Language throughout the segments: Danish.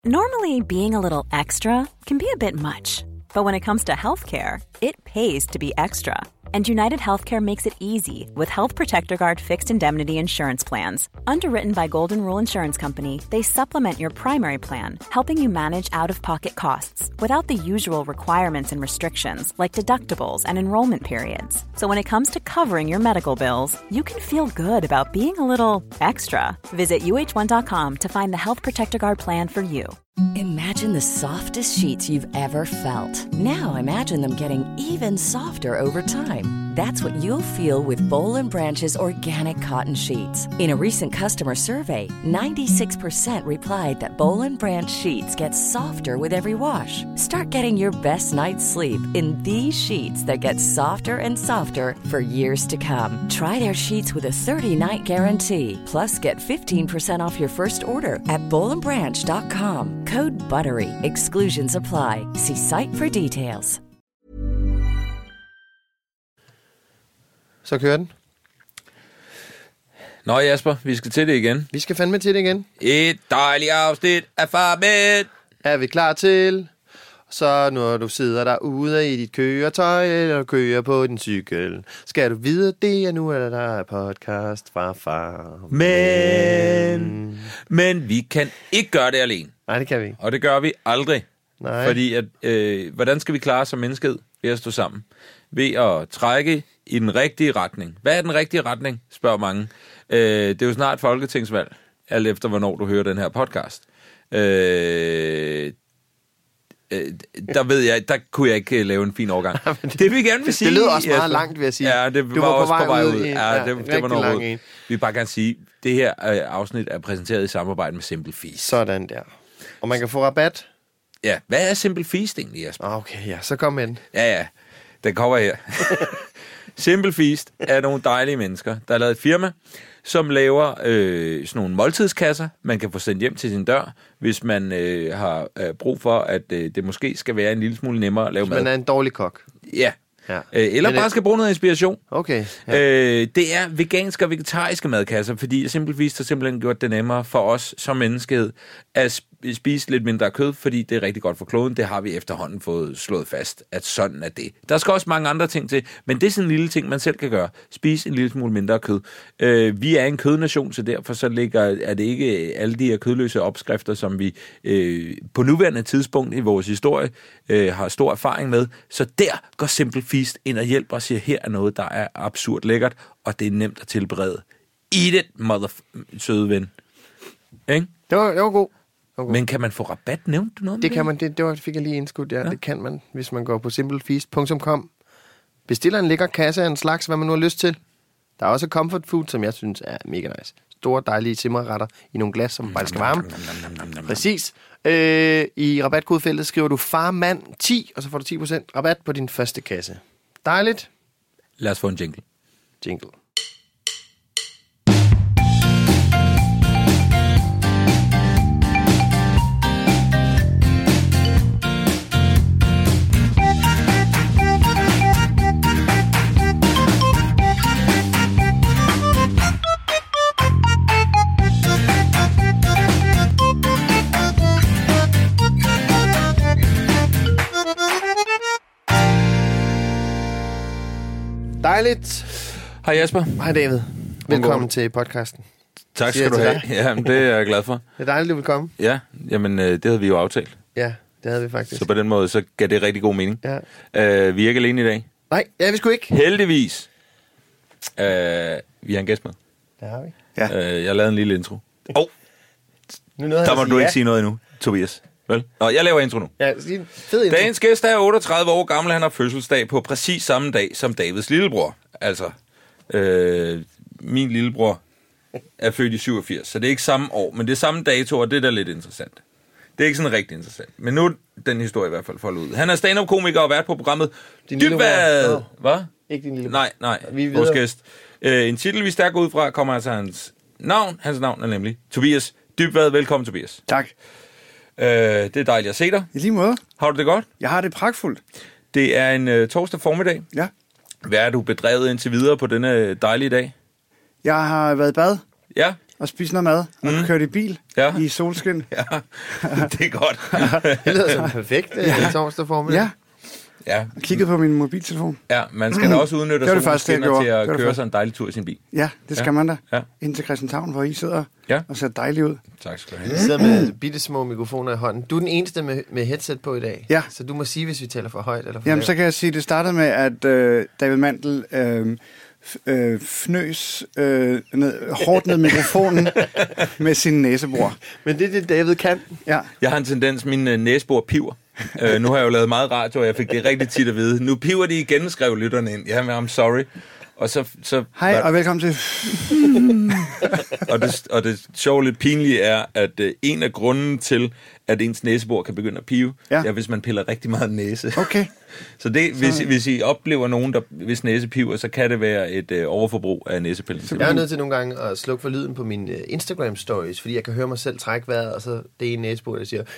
Normally, being a little extra can be a bit much, but when it comes to healthcare, it pays to be extra. And United Healthcare makes it easy with Health Protector Guard fixed indemnity insurance plans. Underwritten by Golden Rule Insurance Company, they supplement your primary plan, helping you manage out-of-pocket costs without the usual requirements and restrictions like deductibles and enrollment periods. So when it comes to covering your medical bills, you can feel good about being a little extra. Visit uh1.com to find the Health Protector Guard plan for you. Imagine the softest sheets you've ever felt. Now imagine them getting even softer over time. That's what you'll feel with Boll & Branch's organic cotton sheets. In a recent customer survey, 96% replied that Boll & Branch sheets get softer with every wash. Start getting your best night's sleep in these sheets that get softer and softer for years to come. Try their sheets with a 30-night guarantee. Plus, get 15% off your first order at bollandbranch.com. Code BUTTERY. Exclusions apply. See site for details. Så kører den. Nå Jasper, vi skal til det igen. Vi skal fandme til det igen. Et dejligt afsnit af Farmen. Er vi klar til? Så når du sidder derude i dit køretøj, eller kører på din cykel, skal du vide, det er nu, eller der er podcast fra Farmen. Men vi kan ikke gøre det alene. Nej, det kan vi ikke. Og det gør vi aldrig. Nej. Fordi at, hvordan skal vi klare som menneskehed ved at stå sammen? Ved at trække i den rigtige retning. Hvad er den rigtige retning, spørger mange. Det er jo snart folketingsvalg, alt efter hvornår du hører den her podcast. Der ved jeg, der kunne jeg ikke lave en fin overgang. Det vi gerne vil sige. Det lød også meget langt, vil jeg sige. Ja, det var også på vej ud. Ja, det var noget. Vi vil bare gerne sige, det her afsnit er præsenteret i samarbejde med Simple Feast. Sådan der. Og man kan få rabat. Ja, hvad er Simple Feast egentlig, Jasper? Okay, ja, så kom med den. Ja, den kommer her. Simple Feast er nogle dejlige mennesker, der har lavet et firma, som laver sådan nogle måltidskasser, man kan få sendt hjem til sin dør, hvis man har brug for, at det måske skal være en lille smule nemmere at lave mad. Man er en dårlig kok. Ja. Eller bare skal bruge noget inspiration. Okay. Ja. Det er veganske og vegetariske madkasser, fordi Simple Feast har simpelthen gjort det nemmere for os som menneskehed at spise lidt mindre kød, fordi det er rigtig godt for kloden. Det har vi efterhånden fået slået fast, at sådan er det. Der skal også mange andre ting til, men det er sådan en lille ting, man selv kan gøre. Spise en lille smule mindre kød. Vi er en kødnation, så derfor så er det ikke alle de her kødløse opskrifter, som vi på nuværende tidspunkt i vores historie har stor erfaring med. Så der går Simple Feast ind og hjælper og siger, her er noget, der er absurd lækkert, og det er nemt at tilberede. Eat it, søde ven. Ikke? Det var god. Okay. Men kan man få rabat? Nævnte du noget? Det kan man, det fik jeg lige indskudt, ja. Det kan man, hvis man går på simplefeast.com. Bestiller en lækker kasse af en slags, hvad man nu har lyst til. Der er også comfort food, som jeg synes er mega nice. Store, dejlige simmerretter i nogle glas, som bare skal varme. Præcis. I rabatkodefeltet skriver du FARMAND10, og så får du 10% rabat på din første kasse. Dejligt. Lad os få en jingle. Jingle. Dejligt. Hej Jasper. Hej David. Velkommen til podcasten. Tak skal du have. Ja, det er jeg glad for. Det er dejligt, du vil komme. Ja, jamen det havde vi jo aftalt. Ja, det havde vi faktisk. Så på den måde, så gav det rigtig god mening. Ja. Vi er ikke alene i dag. Nej, vi skulle ikke. Heldigvis. Vi har en gæst med. Det har vi. Ja. Jeg lavede en lille intro. Der må du ikke sige noget endnu, Tobias. Vel? Nå, jeg laver intro nu. Ja, fed intro. Dagens gæst er 38 år gammel. Han har fødselsdag på præcis samme dag som Davids lillebror. Altså, min lillebror er født i 87, så det er ikke samme år, men det er samme dato, og det er da lidt interessant. Det er ikke sådan rigtig interessant. Men nu er den historie i hvert fald foldet ud. Han er stand-up-komiker og vært på programmet Dybvad. Hvad? Ikke din lillebror. Nej. Vores gæst. En titel, vi stærkt går ud fra, kommer altså hans navn. Hans navn er nemlig Tobias Dybvad. Velkommen, Tobias. Tak. Det er dejligt at se dig. I lige måde. Har du det godt? Jeg har det pragtfuldt. Det er en torsdag formiddag. Ja. Hvad er du bedrevet indtil videre på denne dejlige dag? Jeg har været i bad. Ja. og spise noget mad, og køre i bil i solskin. Ja, det er godt. Det lyder som perfekt torsdag formiddag. Ja, og kiggede på min mobiltelefon. Ja, man skal da også udnytte solens skinner til at køre sig en dejlig tur i sin bil. Ja, det skal man da. Ja. Ind til Christianshavn, hvor I sidder og ser dejligt ud. Tak skal du have. Jeg sidder med bitte små mikrofoner i hånden. Du er den eneste med headset på i dag. Ja. Så du må sige, hvis vi taler for højt eller for lavt. Så kan jeg sige, at det startede med, at David Mandel fnøs hårdt ned mikrofonen med sin næsebor. Men det er det, David kan. Ja. Jeg har en tendens, min næsebor piver. Nu har jeg jo lavet meget radio, og jeg fik det rigtig tit at vide. Nu piver de igen, skrev lytterne ind. Jamen, I'm sorry. Og så hej, og velkommen til... og det sjove lidt pinlige er, at en af grunden til, at ens næsebor kan begynde at pive, er, hvis man piller rigtig meget næse. Okay. Så det, hvis I oplever nogen, hvis næse piver, så kan det være et overforbrug af næsepillen. Jeg er nødt til nogle gange at slukke for lyden på mine Instagram-stories, fordi jeg kan høre mig selv trække vejret, og så det ene næsebor, der siger...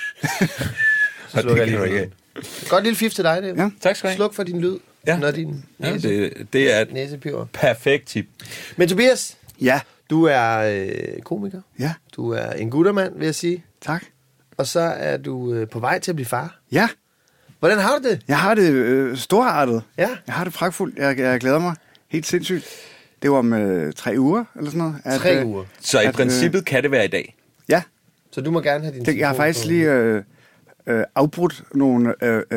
Så slukker jeg lige. Godt lille fif til dig, det. Ja, tak skal du have. Sluk for din lyd, når din det er næsepiver. Perfekt tip. Men Tobias, ja, du er komiker. Ja. Du er en guttermand, vil jeg sige. Tak. Og så er du på vej til at blive far. Ja. Hvordan har du det? Jeg har det storartet. Ja. Jeg har det pragtfuldt. Jeg glæder mig helt sindssygt. Det var om 3 uger, eller sådan noget. 3 uger. Så i princippet kan det være i dag? Ja. Så du må gerne have din telefon. Jeg har faktisk lige afbrudt nogle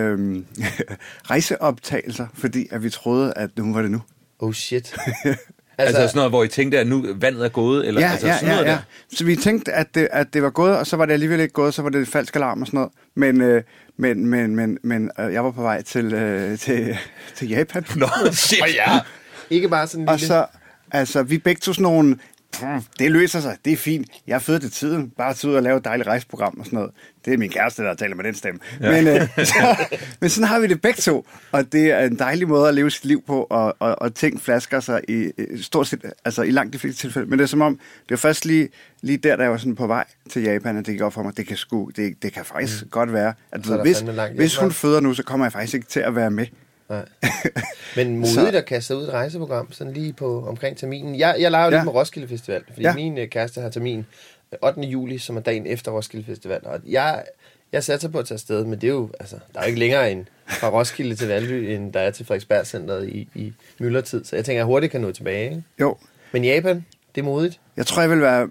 rejseoptagelser, fordi at vi troede, at nu var det nu. Oh shit. Altså sådan noget, hvor I tænkte, at nu vandet er gået? Eller, sådan noget der. Så vi tænkte, at det var gået, og så var det alligevel ikke gået, så var det falsk alarm og sådan noget. Men jeg var på vej til Japan. Nå, shit. Ja. Ikke bare sådan en lille... Og så, vi begge to sådan nogle... Det løser sig, det er fint. Jeg er født til tiden. Bare til ud og lave et dejligt rejseprogram og sådan noget. Det er min kæreste, der taler med den stemme. Ja. Men sådan har vi det begge to. Og det er en dejlig måde at leve sit liv på, og ting flasker sig i stort set, altså i langt de fleste tilfælde. Men det er som om, det var først lige der jeg var sådan på vej til Japan, at det gik op for mig, det kan faktisk godt være, at hvis hun føder nu, så kommer jeg faktisk ikke til at være med. Nej. Men modigt at kaste ud et rejseprogram, sådan lige på omkring terminen. Jeg leger jo lidt med Roskilde Festival, fordi min kæreste har termin 8. juli, som er dagen efter Roskilde Festival. Og jeg satser på at tage afsted, men det er jo, altså, der er jo ikke længere end fra Roskilde til Valby, end der er til Frederiksberg Centeret i myldretid. Så jeg tænker, jeg hurtigt kan nå tilbage. Ikke? Jo. Men Japan, det er modigt. Jeg tror, jeg vil være...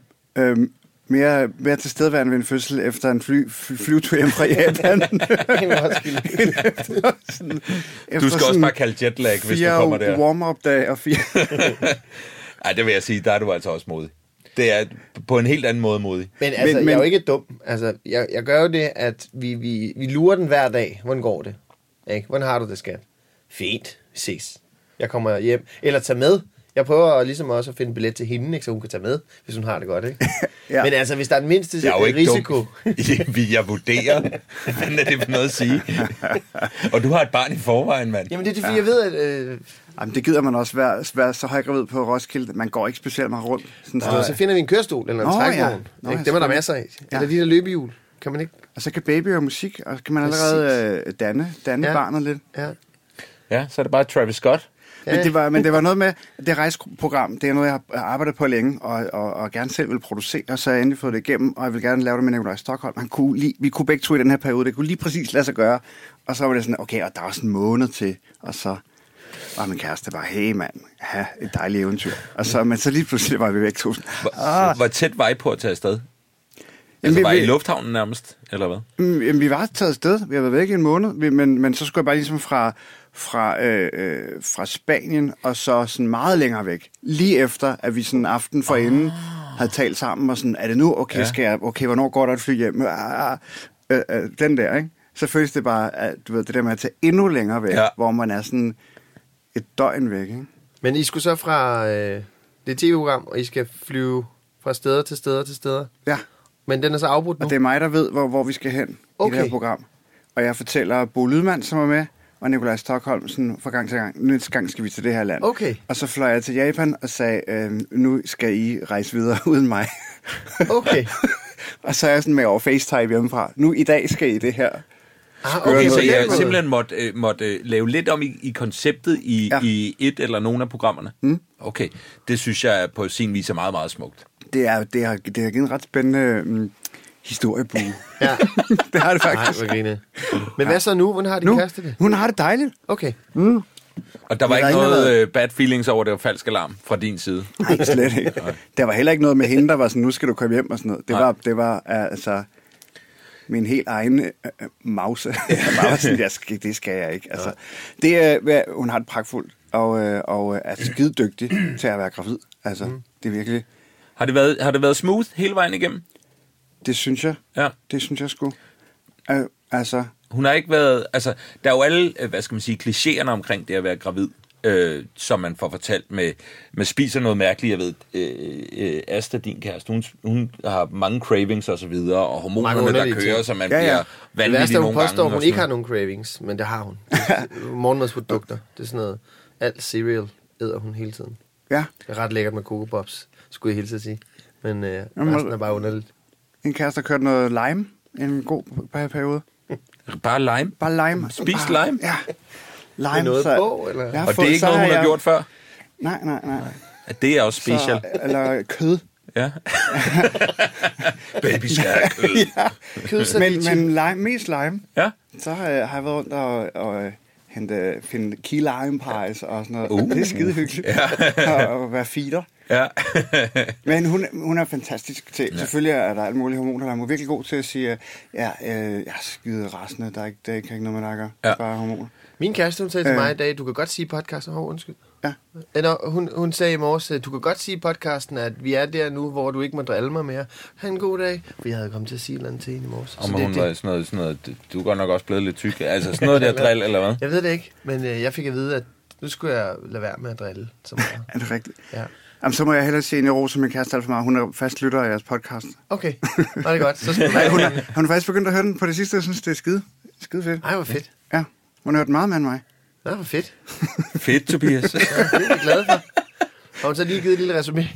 mere tilstedeværende ved en fødsel efter en flyvetur hjem fra Japan. Du skal også bare kalde jetlag, hvis du kommer der. 4 warm-up-dage og 4... Ej, det vil jeg sige, der er du altså også modig. Det er på en helt anden måde modig. Men altså, jeg er jo ikke dum. Altså, jeg gør jo det, at vi lurer den hver dag. Hvordan går det? Ikke? Hvordan har du det, skat? Fint. Vi ses. Jeg kommer hjem. Eller tager med. Jeg prøver ligesom også at finde billet til hende, ikke, så hun kan tage med, hvis hun har det godt, ikke? Ja. Men altså, hvis der er den mindste risiko... Jeg vurderer. Hvad er det for noget at sige? Og du har et barn i forvejen, mand. Jamen, det er fordi, jeg ved, at... Jamen, det gider man også være så højgravid på Roskilde. Man går ikke specielt meget rundt. Så finder vi en kørestol eller en trækvogn. Dem er der masser af. Ja. Eller de der løbehjul. Kan man ikke... Og så kan baby og musik, og så kan man allerede danne barnet lidt. Ja, så er det bare Travis Scott. Men det var noget med, det rejseprogram, det er noget, jeg har arbejdet på længe, og gerne selv vil producere, og så har jeg endelig fået det igennem, og jeg vil gerne lave det med Nikolaj Stockholm. Vi kunne begge to i den her periode, det kunne lige præcis lade sig gøre, og så var det sådan, okay, og der var sådan en måned til, og så var min kæreste bare, hey mand, have et dejligt eventyr. Og så, men så lige pludselig var vi væk to. Hvor tæt var I på at tage afsted? Altså, var I i lufthavnen nærmest, eller hvad? Jamen, vi var taget afsted. Vi har været væk i en måned, men så skulle jeg bare ligesom fra Spanien, og så sådan meget længere væk. Lige efter, at vi sådan en aften forinden havde talt sammen, og sådan, er det nu? Okay, hvornår går der et fly hjem? Den der, ikke? Så føles det bare, at du ved, det der med at tage endnu længere væk, hvor man er sådan et døgn væk, ikke? Men I skulle så fra det tv-program, og I skal flyve fra steder til steder til steder? Ja. Men den er så afbrudt nu? Og det er mig, der ved, hvor vi skal hen i det her program. Og jeg fortæller Bo Lydmand, som er med, og Nikolaj Stockholm sådan, fra gang til gang. Næste gang skal vi til det her land. Okay. Og så fløj jeg til Japan og sagde, nu skal I rejse videre uden mig. Okay. Og så er jeg sådan med over FaceTime hjemmefra. Nu i dag skal I det her. Okay, så jeg simpelthen måtte lave lidt om i konceptet i et eller nogle af programmerne. Okay, det synes jeg på sin vis er meget, meget smukt. Det har givet en ret spændende historiebue. Ja. Det har det faktisk. Nej, hvor griner. Men hvad så nu? Hvordan har din kæreste det? Hun har det dejligt. Okay. Og der var ikke noget bad feelings over, det var falsk alarm fra din side? Nej, slet ikke. Der var heller ikke noget med hende, der var sådan, nu skal du komme hjem og sådan noget. Det var altså min helt egen mause. Jeg var sådan, det skal jeg ikke. Altså, hun har det pragtfuldt, og er skide dygtig til at være gravid. Altså, det er virkelig... Har det været smooth hele vejen igennem? Det synes jeg. Ja. Det synes jeg sgu. Altså... Hun har ikke været... Altså, der er jo alle, hvad skal man sige, klichéerne omkring det at være gravid, som man får fortalt med spiser noget mærkeligt. Jeg ved, Asta, din kæreste, hun har mange cravings og så videre, og hormonerne, der kører, så man bliver vanvittig nogle gange. Påstår, hun ikke har nogen cravings, men det har hun. Morgenmadsprodukter. Det er sådan noget... Alt cereal æder hun hele tiden. Ja. Det er ret lækkert med Coco Pops, skulle jeg hilse at sige. Men resten er bare underligt. En kæreste har kørt noget lime en god periode. Bare lime? Bare lime. Spist lime? Ja. Lime. Med noget på, eller? Og det er ikke noget, hun har gjort før? Nej. Det er også special. Eller kød. Ja. Baby skal have kød. Ja. Kød, men lime, mest lime. Ja. Så har jeg været rundt og finde key lime pies og sådan noget. Det er skide hyggeligt. Og være feeder. Ja. Men hun er fantastisk til. Ja. Selvfølgelig er der alle mulige hormoner, der er virkelig god til at sige, jeg er skide rasende, der er ikke noget med dig at gøre. Det er bare hormoner. Min kæreste, hun sagde til mig i dag, du kan godt sige i podcasten, undskyld. Ja. Eller hun sagde i morges, du kan godt sige i podcasten, at vi er der nu, hvor du ikke må drille mig mere. Ha' en god dag. For jeg havde kommet til at sige et eller andet til hende i morges. Og hun var sådan noget, du er godt nok også blevet lidt tyk. Altså sådan noget der drill, eller hvad? Jeg ved det ikke, men jeg fik at vide, at nu skulle jeg lade være med at drille så meget. Er det rigtigt? Ja. Jamen, så må jeg hellere sige en ros, min kæreste alt for meget. Hun er fast lytter af jeres podcast. Okay, var det godt. Så skal hun er faktisk begyndt at høre den på det sidste. Jeg synes, det er skide fedt. Ej, hvor fedt. Ja, hun har hørt meget mere end mig. Ja, hvor fedt. Fedt, Tobias. Ja, det er jeg glad for. Har hun så lige givet et lille resumé?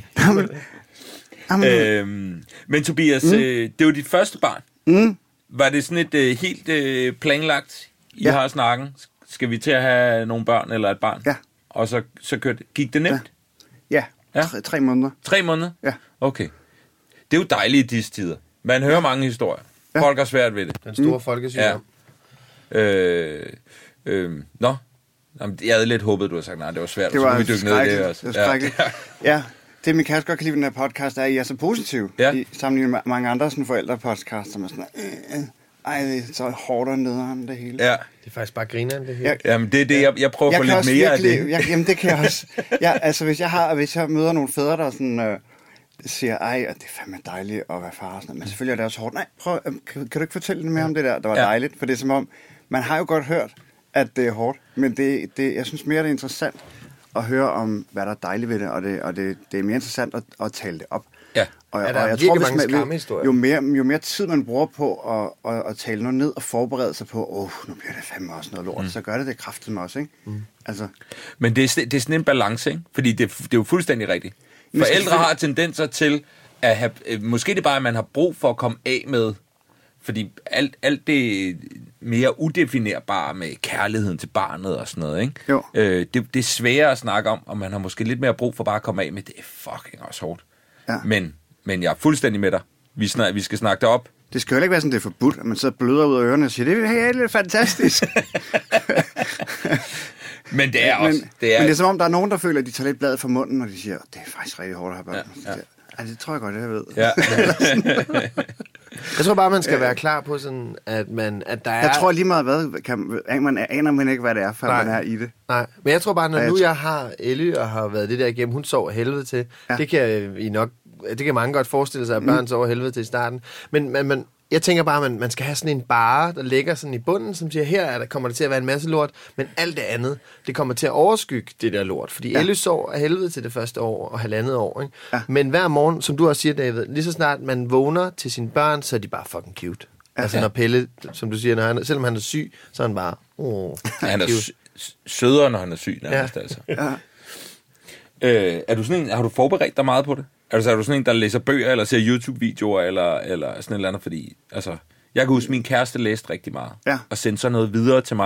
Men Tobias, det er jo dit første barn. Var det sådan et helt planlagt, I har snakken? Skal vi til at have nogle børn eller et barn? Ja. Og så gik det nemt? Ja. 3 måneder. 3 måneder? Ja. Okay. Det er jo dejligt i disse tider. Man hører mange historier. Ja. Folk har svært ved det. Den store folkesygdom. Nå. Jamen, jeg havde lidt håbet, du havde sagt, nej, det var svært. Det var skrækkeligt. Ja. Det, min kæreste godt kan lide den her podcast, er, at I er så positiv. I sammenligning med mange andre sådan, forældrepodcasts, som er sådan, det er så hårdt og nederen, det hele. Ja. Det er faktisk bare grineren, det hele. Jamen, det er det, jeg prøver at få lidt mere af det. Jamen, det kan jeg også. Altså, hvis jeg møder nogle fædre, der sådan, siger, det er fandme dejligt at være far. Sådan, men selvfølgelig er det også hårdt. Nej, prøv, kan du ikke fortælle lidt mere om det der var dejligt? For det er som om, man har jo godt hørt, at det er hårdt, men jeg synes mere, det er interessant at høre om, hvad der er dejligt ved det, og det er mere interessant at tale det op. Ja. Og jeg tror, jo mere tid man bruger på at tale noget ned og forberede sig på, nu bliver det fandme også noget lort, så gør det kraftedeme også, ikke? Altså. Men det er sådan en balance, ikke? Fordi det er jo fuldstændig rigtigt. Forældre har tendenser til at have, måske det bare, at man har brug for at komme af med, fordi alt det mere udefinerbare med kærligheden til barnet og sådan noget, ikke? Jo. Det er sværere at snakke om, og man har måske lidt mere brug for bare at komme af med, det er fucking også hårdt. Ja. Men jeg er fuldstændig med dig. Vi skal snakke det op. Det skal jo ikke være sådan, det er forbudt, at man så bløder ud af ørerne og siger, det er lidt fantastisk. Men det er også... Men det er som om, der er nogen, der føler, at de tager lidt bladet fra munden, og de siger, det er faktisk rigtig hårdt at have børn. Ja. Det tror jeg godt, jeg ved. Ja. Jeg tror bare, man skal være klar på sådan, at der er... Jeg tror lige meget, aner man ikke, hvad det er, før man er i det. Nej, men jeg tror bare, når jeg har Ellie og har været det der igennem, hun sov helvede til. Ja. Det kan mange godt forestille sig, at børn sover helvede til i starten. Men jeg tænker bare, at man skal have sådan en barre, der ligger sådan i bunden, som siger, her kommer det til at være en masse lort, men alt det andet, det kommer til at overskygge det der lort. Fordi Ellie sov af helvede til det første år og 1,5 år. Ikke? Ja. Men hver morgen, som du også siger, David, lige så snart man vågner til sine børn, så er de bare fucking cute. Ja. Altså når Pelle, som du siger, selvom han er syg, så er han bare, han er sødere, når han er syg, nærmest altså. Ja. Er du sådan en, har du forberedt dig meget på det? Altså er du sådan en, der læser bøger, eller ser YouTube-videoer, eller sådan et eller andet, fordi, altså, jeg kan huske, min kæreste læste rigtig meget, og sendte så noget videre til mig,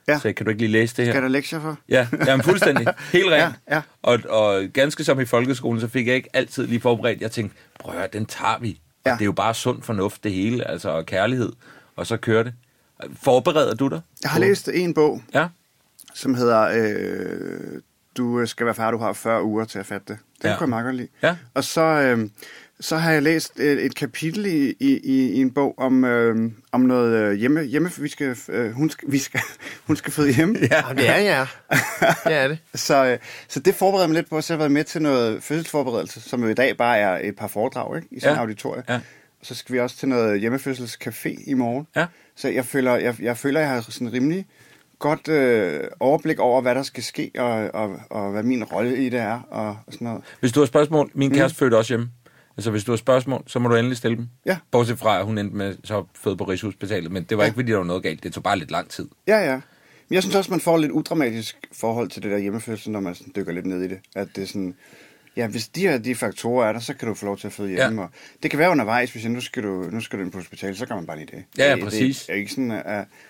Så kan du ikke lige læse det her? Skal der lektier for? Ja, jamen fuldstændig. Helt rent. Ja. Og ganske som i folkeskolen, så fik jeg ikke altid lige forberedt. Jeg tænkte, prøv at høre, den tager vi. Ja. Det er jo bare sund fornuft, det hele, altså og kærlighed. Og så kører det. Forbereder du dig? Jeg har læst en bog, ja. Som hedder Du skal være færdig, du har 40 uger til at fatte det. Den kunne jeg meget godt lide. Ja. Og så har jeg læst et kapitel i en bog om noget hjemme. Hun skal føde hjemme. Ja, det er det er det. Så det forbereder mig lidt på, at jeg har været med til noget fødselsforberedelse, som jo i dag bare er et par foredrag, ikke? I sådan en auditorie. Ja. Så skal vi også til noget hjemmefødselscafé i morgen. Ja. Så jeg føler, jeg har sådan rimelig godt overblik over, hvad der skal ske, og hvad min rolle i det er, og sådan noget. Hvis du har spørgsmål, min kæreste fødte også hjemme. Altså, hvis du har spørgsmål, så må du endelig stille dem. Ja. Bortset fra, at hun endte med så født på Rigshospitalet, men det var ikke, fordi der var noget galt. Det tog bare lidt lang tid. Ja. Men jeg synes også, man får et lidt udramatisk forhold til det der hjemmefødsel, når man sådan dykker lidt ned i det. At det er sådan, ja, hvis de faktorer er der, så kan du få lov til at føde hjemme. Ja. Og det kan være undervejs, hvis nu skal du ind på hospitalet, så kan man bare lige det. Ja, præcis. Det er ikke sådan,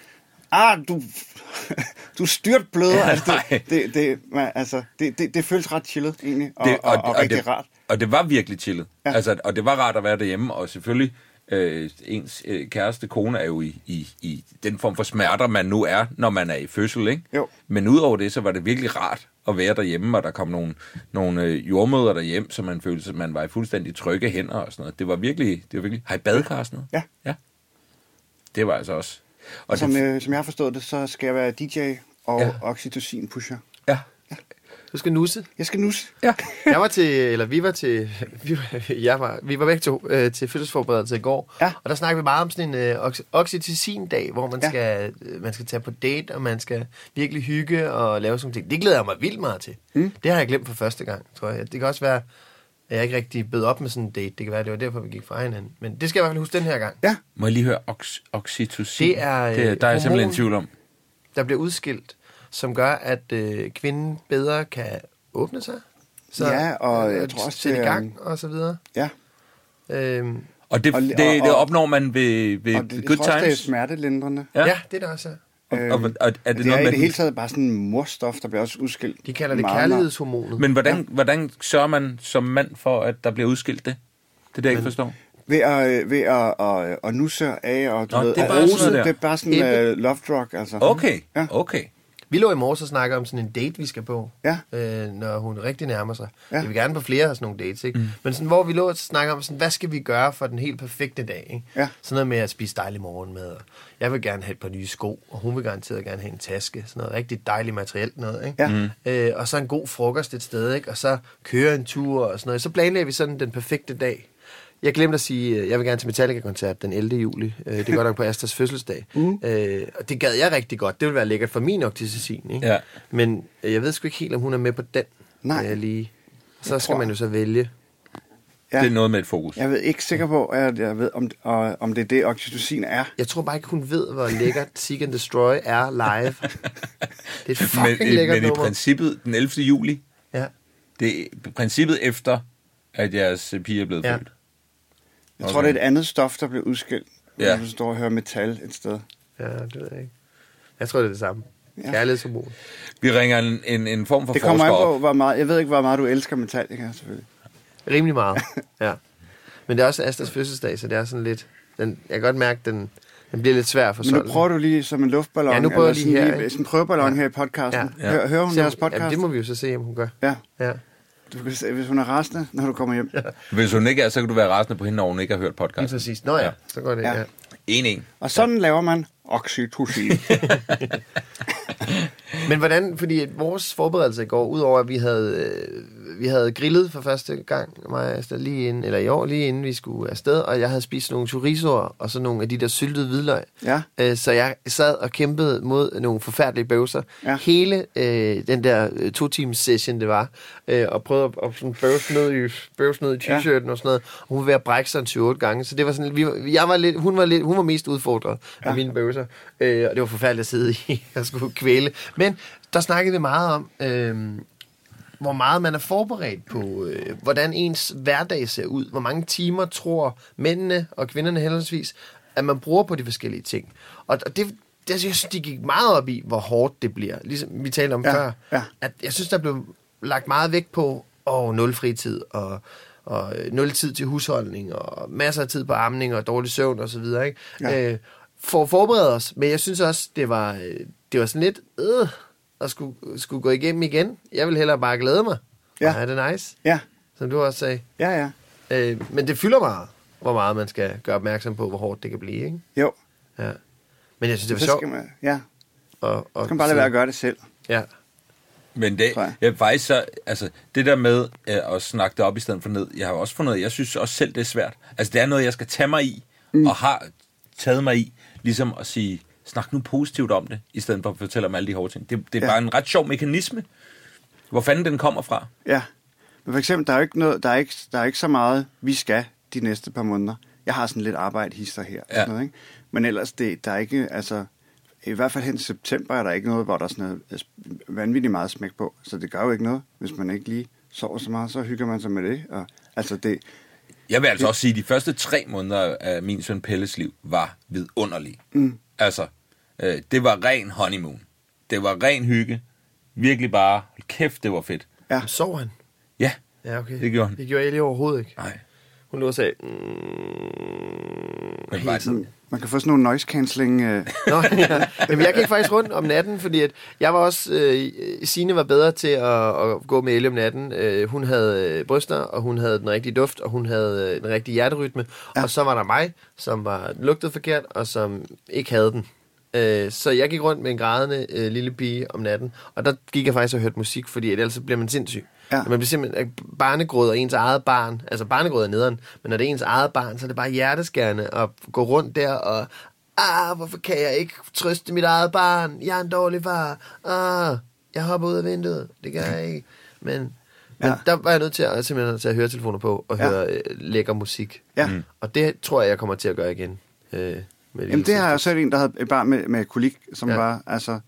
du styrt bløder. Altså, det føles ret chillet, egentlig, og rigtig rart. Og det var virkelig chillet. Ja. Altså, og det var rart at være derhjemme, og selvfølgelig ens kæreste, kone er jo i den form for smerter, man nu er, når man er i fødsel, ikke? Jo. Men udover det, så var det virkelig rart at være derhjemme, og der kom nogle jordmøder derhjem, så man følte, at man var i fuldstændig trygge hænder og sådan noget. Det var virkelig... Har I badekar sådan noget? Ja. Det var altså også... Og som jeg har forstået det, så skal jeg være DJ og oxytocin-pusher. Ja. Du skal nusse. Jeg skal nusse. Ja. Vi var begge to til fødselsforberedelse i går, og der snakkede vi meget om sådan en oxytocin-dag, hvor man skal tage på date, og man skal virkelig hygge og lave sådan ting. Det glæder jeg mig vildt meget til. Det har jeg glemt for første gang, tror jeg. Det kan også være, at jeg ikke rigtig bød op med sådan en date. Det kan være, det var derfor, vi gik fra hinanden. Men det skal jeg i hvert fald huske den her gang. Ja. Må jeg lige høre oxytocin? Det er der er simpelthen tvivl om. Der bliver udskilt, som gør, at kvinden bedre kan åbne sig. Så, og jeg tror også, sætte i gang, og så videre. Ja. Og det opnår man ved good times? Jeg tror også, det er smertelindrende. Ja, det er det også. Og er det noget, i det hele taget bare sådan en morstof, der bliver også udskilt. De kalder det kærlighedshormonet. Men hvordan sørger man som mand for, at der bliver udskilt det? Det er det, jeg ikke forstår. Ved at nusse af og det er rose. Det er bare sådan love drug. Altså. Okay. Vi lå i morges og snakkede om sådan en date, vi skal på, når hun rigtig nærmer sig. Ja. Jeg vil gerne på flere af sådan nogle dates, ikke? Men sådan, hvor vi lå og snakkede om, sådan, hvad skal vi gøre for den helt perfekte dag, ikke? Ja. Sådan noget med at spise dejlig morgenmad, og jeg vil gerne have et par nye sko, og hun vil garanteret gerne have en taske, sådan noget rigtig dejligt materielt noget, ikke? Ja. Og så en god frokost et sted, ikke? Og så køre en tur og sådan noget. Så planlægger vi sådan den perfekte dag. Jeg glemte at sige, jeg vil gerne til Metallica-koncert den 11. juli. Det går nok på Astras fødselsdag. Og det gad jeg rigtig godt. Det ville være lækkert for min oxytocin, ikke? Ja. Men jeg ved sgu ikke helt, om hun er med på den. Nej. Lige. Så skal man jo så vælge. Ja. Det er noget med et fokus. Jeg ved ikke sikker på, at jeg ved, om det er det, oxytocin er. Jeg tror bare ikke, hun ved, hvor lækkert Seek and Destroy er live. Det er et fucking lækkert nummer. Men i princippet den 11. juli, det er princippet efter, at jeres pige er blevet født. Jeg tror, det er et andet stof, der bliver udskilt, når du står og hører metal et sted. Ja, det ved jeg ikke. Jeg tror, det er det samme. Ja. Kærlighedshormon. Vi ringer en form for det kommer an på, hvor meget... Jeg ved ikke, hvor meget du elsker Metallica, selvfølgelig. Rimelig meget, ja. Men det er også Astras fødselsdag, så det er sådan lidt... jeg kan godt mærke, den bliver lidt svær for Men nu prøver du lige som en luftballon. Ja, nu prøver jeg lige her. Sådan en prøveballon her i podcasten. Ja. Hører hun jeres podcast? Ja, det må vi jo så se, om hun gør. Ja. Du kan se, hvis hun er rasende, når du kommer hjem. Ja. Hvis hun ikke er, så kan du være rasende på hende, når hun ikke har hørt podcasten. Lige præcis. Nå ja, så går det. Ja. 1-1. Og sådan laver man oxytocin. Men hvordan, fordi vores forberedelse i går, udover at vi havde grillet for første gang, lige inden vi skulle afsted, og jeg havde spist nogle chorizoer og så nogle af de der syltede hvidløg. Ja. Så jeg sad og kæmpede mod nogle forfærdelige bøvser. Ja. Hele den der 2-times session, det var, og prøvede at sådan bøvse ned i t-shirten og sådan noget. Og hun var ved at brække sig 7-8 gange, så det var sådan, hun var mest udfordret af mine bøvser. Og det var forfærdeligt at sidde i og skulle kvæle. Men der snakkede vi meget om, hvor meget man er forberedt på, hvordan ens hverdag ser ud. Hvor mange timer tror mændene og kvinderne henholdsvis, at man bruger på de forskellige ting. Og det jeg synes, de gik meget op i, hvor hårdt det bliver. Ligesom vi talte om før. Ja. At jeg synes, der blev lagt meget vægt på, nul fritid, og nul tid til husholdning, og masser af tid på amning, og dårlig søvn, og så videre, ikke? Ja. For at forberede os, men jeg synes også, det var sådan lidt, at skulle gå igennem igen. Jeg vil hellere bare glæde mig. Ja. Og have det nice, Ja, som du også sagde. ja. Men det fylder meget, hvor meget man skal gøre opmærksom på, hvor hårdt det kan blive, ikke? Jo. Ja. Men jeg synes, det var Så sjovt. skal man, ja. Og Så skal man bare lade være at gøre det selv. Ja. Men det er faktisk så, altså det der med at snakke det op i stedet for ned, jeg har også fundet, jeg synes også selv, det er svært. Altså det er noget, jeg skal tage mig i, og har taget mig i, ligesom at sige, snak nu positivt om det, i stedet for at fortælle om alle de hårde ting. Det er bare en ret sjov mekanisme, hvor fanden den kommer fra. Ja. Men for eksempel, der er ikke så meget, vi skal de næste par måneder. Jeg har sådan lidt arbejde hister her. Og sådan noget, ikke? Men ellers, der er ikke, altså, i hvert fald hen til september er der ikke noget, hvor der er sådan noget vanvittigt meget smæk på. Så det gør jo ikke noget, hvis man ikke lige sover så meget, så hygger man sig med det. Og, altså det. Jeg vil altså også sige, at de første 3 måneder af min søn Pelles liv var vidunderlige. Altså, det var ren honeymoon. Det var ren hygge. Virkelig bare, hold kæft, det var fedt. Ja. Sov han? Ja, Ja, okay. det gjorde han. Det gjorde Ellie overhovedet ikke. Nej. Hun lå og sagde... Men hele bare tiden. Man kan få sådan nogle noise cancelling. Nå, ja. Jamen, jeg gik faktisk rundt om natten, fordi at jeg var også... Signe var bedre til at gå med Ellie om natten. Hun havde bryster, og hun havde den rigtige duft, og hun havde den rigtige hjerterytme. Ja. Og så var der mig, som var lugtet forkert, og som ikke havde den. Så jeg gik rundt med en grædende lille pige om natten, og der gik jeg faktisk og hørte musik, fordi ellers bliver man sindssyg. Ja. Man bliver simpelthen barnegråd og ens eget barn, altså barnegråd er nederen, men når det er ens eget barn, så er det bare hjerteskærende at gå rundt der og, hvorfor kan jeg ikke trøste mit eget barn? Jeg er en dårlig far. Jeg hopper ud af vinduet. Det kan jeg ikke. Men der var jeg nødt til at simpelthen tage høretelefoner på og høre lækker musik. Ja. Og det tror jeg kommer til at gøre igen. Jamen det har jeg set en, der havde et barn med kolik, som var, altså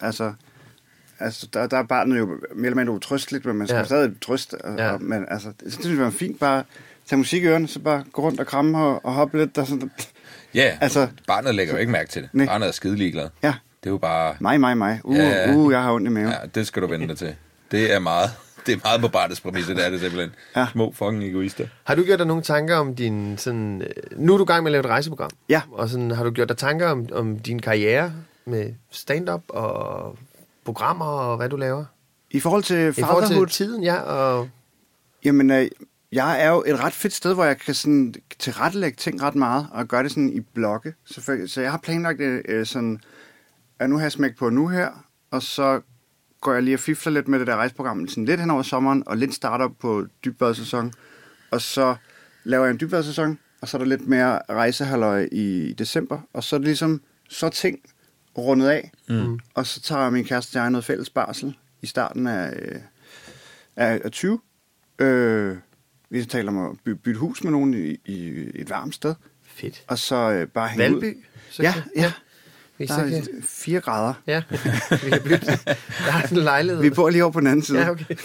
der er barnet jo mere eller mindre utrysteligt, men man skal stadig trøste. Men altså, det synes jeg var fint, bare tage musik i ørerne, så bare gå rundt og kramme og hoppe lidt. Og sådan. Ja, altså, barnet lægger jo ikke mærke til det. Nej. Barnet er skideligeglad. Ja. Det er jo bare... Mig. Jeg har ondt i maven. Ja, det skal du vende dig til. Det er meget på barnets præmisse, det er det simpelthen. Ja. Små fucking egoister. Har du gjort dig nogle tanker om din sådan... Nu er du i gang med at lave et rejseprogram. Ja. Og sådan, har du gjort dig tanker om din karriere med stand-up og programmer og hvad du laver? I forhold til fatherhood? I forhold til tiden, ja. Og... Jamen, jeg er jo et ret fedt sted, hvor jeg kan sådan tilrettelægge ting ret meget, og gøre det sådan i blokke, selvfølgelig. Så jeg har planlagt sådan, at nu har jeg smæk på nu her, og så går jeg lige og fifler lidt med det der rejseprogram, sådan lidt hen over sommeren, og lidt starter på dybvadssæson, og så laver jeg en dybvadssæson, og så er der lidt mere rejsehalløj i december, og så er det ligesom, så ting rundet af, og så tager min kæreste og jeg noget fælles barsel i starten af 20. Vi taler om at bytte hus med nogen i et varmt sted. Fedt. Og så bare hænge Valby? ud. Ja. Der er 4 grader. Ja, vi kan bytte. Der er en lejlighed. Vi bor lige over på den anden side. Ja, okay.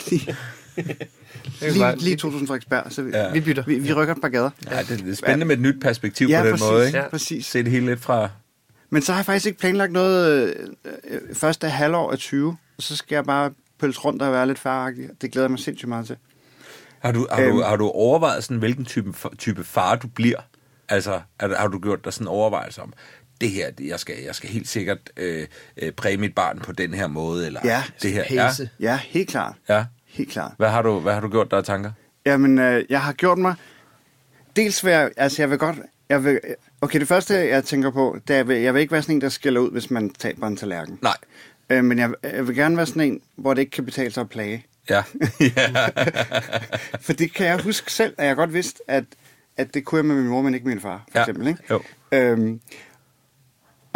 lige 2000 Frederiksberg, så vi bytter. Vi rykker et par gader. Ja, det er spændende med et nyt perspektiv på den præcis, måde, ikke? Ja, præcis. Se det hele lidt fra... Men så har jeg faktisk ikke planlagt noget første halvår af 20, og så skal jeg bare pølse rundt og være lidt faragtig. Det glæder jeg mig sindssygt meget til. Har du overvejet sådan, hvilken type far du bliver? Altså, har du gjort dig sådan en overvejelse om, det her, jeg skal helt sikkert præge mit barn på den her måde, eller det her? Ja, helt klart. Ja. Helt klart. Hvad har du gjort dig af tanker? Jamen, jeg har gjort mig... Dels okay, det første, jeg tænker på, det er, jeg vil ikke være sådan en, der skælder ud, hvis man taber en tallerken. Nej. Men jeg vil gerne være sådan en, hvor det ikke kan betale sig at plage. Ja. For det kan jeg huske selv, at jeg godt vidste, at det kunne jeg med min mor, men ikke min far, for eksempel. Ikke? Jo. Og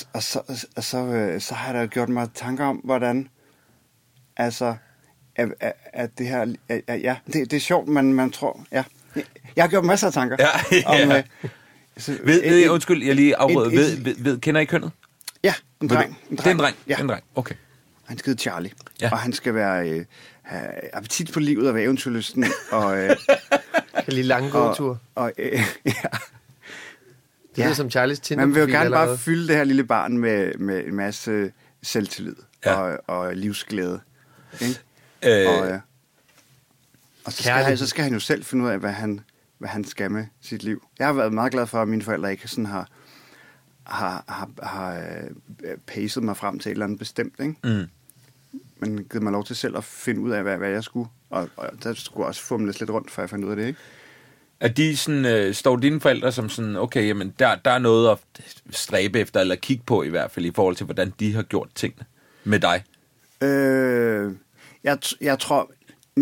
så har der gjort mig tanker om, hvordan, altså, at det her, det er sjovt, men man tror, jeg har gjort masser af tanker. Ja. Undskyld, jeg lige afrød. Kender I kønnet? Ja, en dreng. Det er en dreng? Ja. En dreng, okay. Han skal hedde Charlie, og han skal have appetit på livet og være eventyrlysten. Og kan lide lange gåture. Det er som Charlies Tinder. Man vil jo gerne bare fylde det her lille barn med en masse selvtillid og livsglæde. Ikke? Og så skal han jo selv finde ud af, hvad han skal med sit liv. Jeg har været meget glad for, at mine forældre ikke sådan har pacet mig frem til et eller andet bestemt, ikke? Men givet mig lov til selv at finde ud af, hvad jeg skulle. Og der skulle også fumles lidt rundt, før jeg fandt ud af det, ikke? Er de sådan, står dine forældre som sådan, okay, jamen, der er noget at stræbe efter, eller kigge på i hvert fald, i forhold til, hvordan de har gjort tingene med dig? Jeg tror,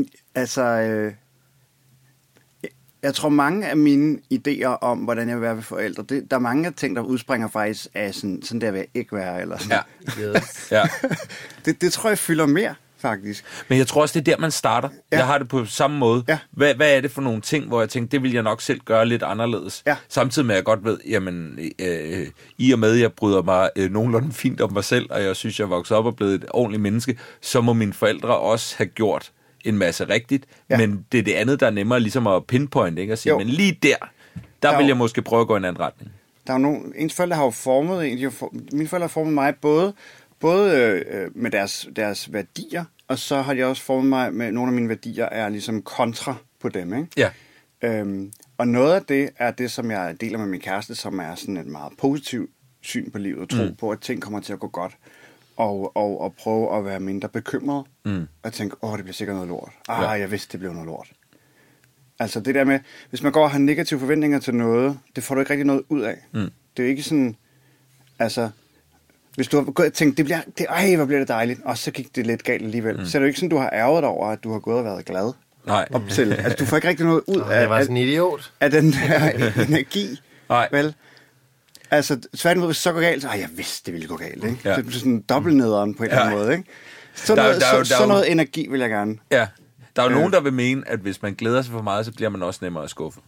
jeg tror mange af mine idéer om, hvordan jeg vil være ved forældre, der er mange ting, der udspringer faktisk af sådan der vil jeg ikke være, eller sådan. Ja. Ja. Det tror jeg fylder mere, faktisk. Men jeg tror også, det er der, man starter. Ja. Jeg har det på samme måde. Ja. Hvad er det for nogle ting, hvor jeg tænkte, det vil jeg nok selv gøre lidt anderledes? Ja. Samtidig med, at jeg godt ved, jamen, i og med, at jeg bryder mig nogenlunde fint om mig selv, og jeg synes, jeg er vokset op og blevet et ordentligt menneske, så må mine forældre også have gjort en masse rigtigt, men det er det andet, der er nemmere ligesom at pinpoint, ikke? At sige, men lige der vil jeg måske prøve at gå i en anden retning. Der er jo ens forældre har jo formet mine forældre har formet mig både med deres værdier, og så har de også formet mig med nogle af mine værdier er ligesom kontra på dem, ikke? Ja. Og noget af det er det, som jeg deler med min kæreste, som er sådan et meget positivt syn på livet, og tro på, at ting kommer til at gå godt. Og prøve at være mindre bekymret, og tænke, det bliver sikkert noget lort. Jeg vidste, det blev noget lort. Altså det der med, hvis man går og har negative forventninger til noget, det får du ikke rigtig noget ud af. Det er ikke sådan, altså, hvis du har gået og tænkt, hvor bliver det dejligt, og så gik det lidt galt alligevel, så er det jo ikke sådan, du har ærget dig over, at du har gået og været glad. Nej. Op til. Altså du får ikke rigtig noget ud af, det var sådan en idiot. Af den der energi. Nej. Vel? Altså, tværtimod, hvis det så går galt, så jeg vidste, det ville gå galt, ikke? Ja. Det bliver sådan en dobbeltnederen på en eller anden måde, ikke? Sådan noget energi vil jeg gerne. Ja, der er jo nogen, der vil mene, at hvis man glæder sig for meget, så bliver man også nemmere at skuffe.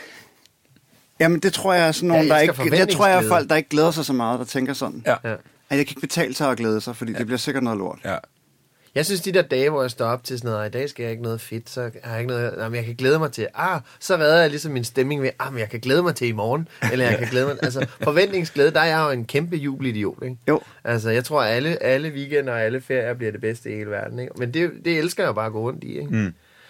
Jamen, det tror jeg er sådan nogen, der ikke... Jeg tror, jeg er folk, der ikke glæder sig så meget, der tænker sådan. Ja. At jeg kan ikke betale sig at glæde sig, fordi det bliver sikkert noget lort. Ja. Jeg synes, de der dage, hvor jeg står op til sådan noget, i dag skal jeg ikke noget fedt, så har jeg ikke noget, jamen, jeg kan glæde mig til, så redder jeg ligesom min stemning ved, men jeg kan glæde mig til i morgen, eller jeg kan glæde mig, altså forventningsglæde, der er jeg jo en kæmpe jubelidiot, ikke? Jo. Altså, jeg tror, alle weekender og alle ferier bliver det bedste i hele verden, ikke? Men det elsker jeg jo bare at gå rundt i, ikke?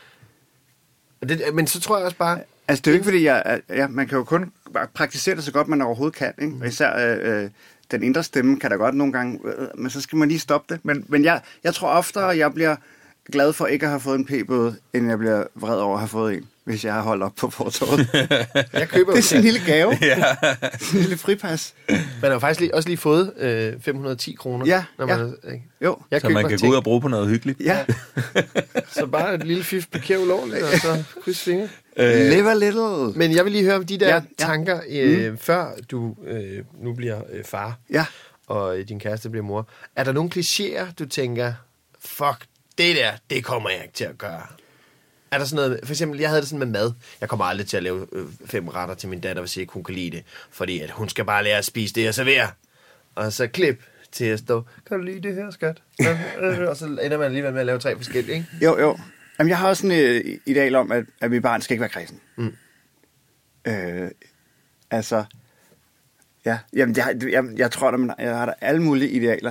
Men så tror jeg også bare... Altså, det er jo ikke, fordi man kan jo kun praktisere det så godt, man overhovedet kan, ikke? Og især... Den indre stemme kan da godt nogle gange, men så skal man lige stoppe det. Men jeg tror oftere, at jeg bliver glad for ikke at have fået en p-bøde, end jeg bliver vred over at have fået en, hvis jeg har holdt op på fortovet. Jeg køber det er sådan en lille gave. Sådan en lille fripas. Man har faktisk også lige fået 510 kroner. Ja, når man jo. Så man kan gå ud og bruge på noget hyggeligt. Ja. Så bare et lille fif parker ulovligt, og så kryds fingre. Live a little. Men jeg vil lige høre om de der tanker, før du nu bliver far, og din kæreste bliver mor. Er der nogle klichéer, du tænker, fuck, det kommer jeg ikke til at gøre? Er der sådan noget, for eksempel, jeg havde det sådan med mad. Jeg kommer aldrig til at lave 5 retter til min datter, hvis ikke hun kan lide det. Fordi at hun skal bare lære at spise det, jeg serverer. Og så klip til at stå, kan du lide det her, skat? Og så ender man alligevel med at lave 3 forskellige, ikke? Jo. Jamen, jeg har også sådan et ideal om, at mit barn skal ikke være kræsen. Altså, ja. Jamen, jeg tror, at jeg har der alle mulige idealer.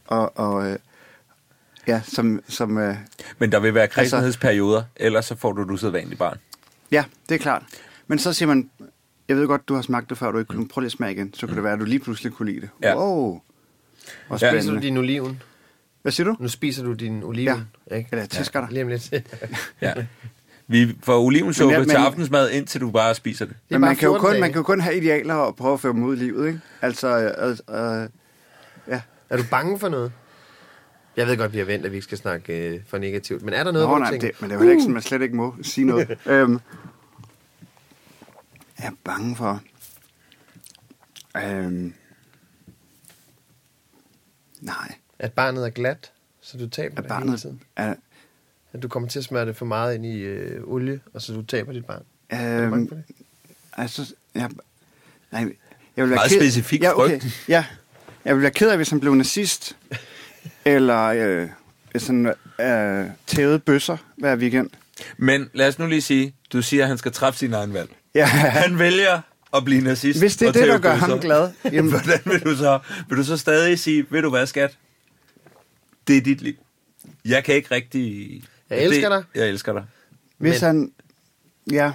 Ja, som men der vil være kræsenhedsperioder, ellers så får du usædvanligt barn. Ja, det er klart. Men så siger man, jeg ved godt, du har smagt det før, du ikke kunne prøve at smage igen. Så kunne det være, at du lige pludselig kunne lide det. Ja. Wow. Og spiser du din oliven? Hvad siger du? Nu spiser du din oliven, ikke? Eller jeg tæsker dig. Lige om lidt. Ja. Vi får olivensuppe til aftensmad, indtil du bare spiser det. Men man kan jo kun have idealer og prøve at føre dem ud i livet, ikke? Altså, ja. Er du bange for noget? Jeg ved godt, vi har ventet, at vi ikke skal snakke for negativt. Men er der noget, hvor du tænker... Men det er jo ikke sådan, man slet ikke må sige noget. Jeg er bange for... Nej. At barnet er glat, så du taber det hele tiden? At du kommer til at smøre det for meget ind i olie, og så du taber dit barn? Er du bange for det? Altså, jeg vil være meget specifikt frygt. Okay. Ja, jeg vil være ked af, hvis han blev nazist, eller sådan tævede bøsser hver weekend. Men lad os nu lige sige, du siger, at han skal træffe sin egen valg. Ja. Han vælger at blive nazist. Hvis det er det, der gør ham glad. Jamen, hvordan vil du så stadig sige, ved du hvad, skat? Det er dit liv. Jeg kan ikke rigtig... Jeg elsker dig. Jeg elsker dig. Hvis han... Ja...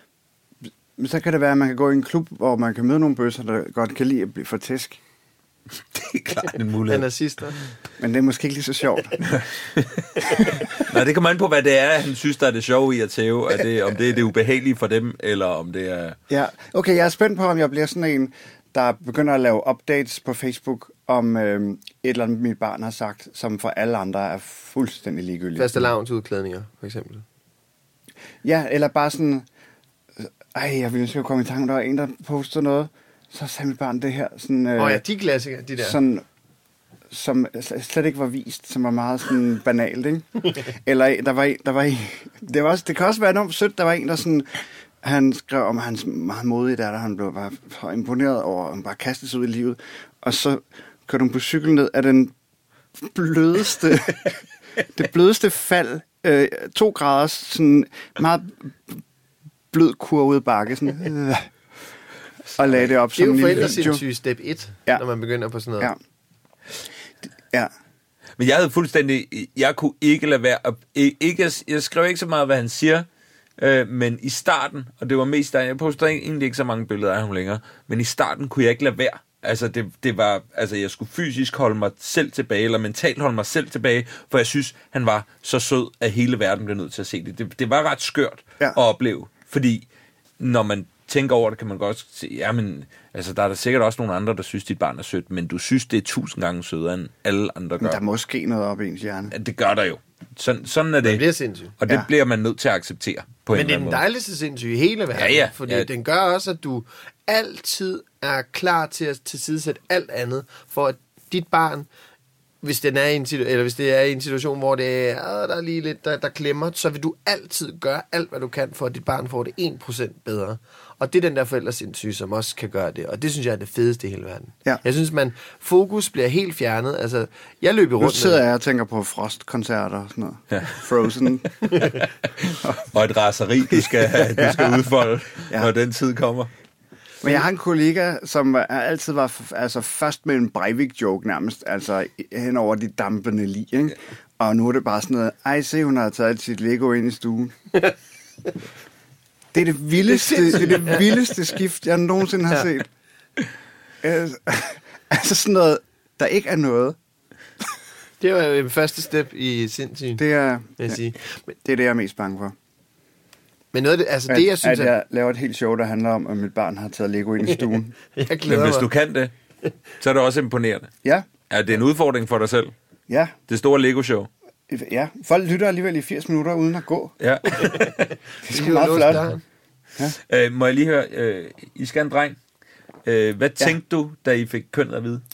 Så kan det være, at man kan gå i en klub, hvor man kan møde nogle bøsser, der godt kan lide at blive for tæsk. Det er klart en mulighed. Nazister. Men det er måske ikke lige så sjovt. Nej, det kommer an på, hvad det er, han synes, der er det sjove i at tæve. Om det er det ubehagelige for dem, eller om det er... Ja, okay, jeg er spændt på, om jeg bliver sådan en, der begynder at lave updates på Facebook, om et eller andet, mit barn har sagt, som for alle andre er fuldstændig ligegyldigt. Fastelavnsudklædninger, for eksempel. Ja, eller bare sådan... jeg ville jo komme i tanke, der var en, der postede noget, så sagde mit barn det her. Sådan, ja, de klassikere, de der. Sådan, som slet ikke var vist, som var meget sådan banalt, ikke? Eller der var en, det kan også være enormt sødt, der var en, der sådan, han skrev om hans meget modige der han blev bare imponeret over, han bare kastede sig ud i livet, og så kørte hun på cykel ned af den blødeste, det blødeste fald, 2 grader, sådan meget blød kurve bakke, sådan, og lagde det op som en lille video. Det er jo forældresindssyge step 1, når man begynder på sådan noget. Ja. Men jeg havde fuldstændig... Jeg kunne ikke lade være... Jeg skrev ikke så meget, hvad han siger, men i starten, og det var mest der... Jeg postede egentlig ikke så mange billeder af ham længere, men i starten kunne jeg ikke lade være. Altså, det var... Altså, jeg skulle fysisk holde mig selv tilbage, eller mentalt holde mig selv tilbage, for jeg synes, han var så sød, at hele verden blev nødt til at se det. Det var ret skørt at opleve, fordi når man tænker over det, kan man godt se, jamen, altså, der er der sikkert også nogle andre, der synes, dit barn er sødt, men du synes, det er 1000 gange sødere, end alle andre gør. Men der må ske noget op i ens hjerne. Ja, det gør der jo. Sådan er det. Det bliver sindssygt. Og det bliver man nødt til at acceptere på en eller anden måde. Men det er den dejligste sindssyge i hele verden, fordi den gør også, at du altid er klar til at tilsidesætte alt andet, for at dit barn, hvis det er i en situation, hvor det er, der er lige lidt, der klemmer, så vil du altid gøre alt, hvad du kan, for at dit barn får det 1% bedre. Og det er den der forældresindssyge, som også kan gøre det. Og det synes jeg er det fedeste i hele verden. Ja. Jeg synes, fokus bliver helt fjernet. Altså, jeg løber rundt. Nu sidder jeg og tænker på Frost-koncerter og sådan noget. Ja. Frozen. Og et raseri, du skal udfolde, når den tid kommer. Men jeg har en kollega, som altid var først med en Breivik-joke nærmest, altså hen over de dampende lig, ikke? Og nu er det bare sådan noget, se, hun har taget sit Lego ind i stuen. Det er det vildeste skift, jeg nogensinde har set. Altså sådan noget, der ikke er noget. Det var jo første step i sindssygt. Det er det, jeg er mest bange for. Men noget af det, altså det, jeg synes... At jeg laver et helt show, der handler om, at mit barn har taget Lego ind i stuen. Men hvis du kan det, så er det også imponerende. Ja. Er det en udfordring for dig selv? Ja. Det store Lego-show? Ja. Folk lytter alligevel i 80 minutter uden at gå. Ja. Det er sgu meget flot. Ja. Må jeg lige høre, I skal en dreng. Hvad tænkte du, da I fik kønnet at vide?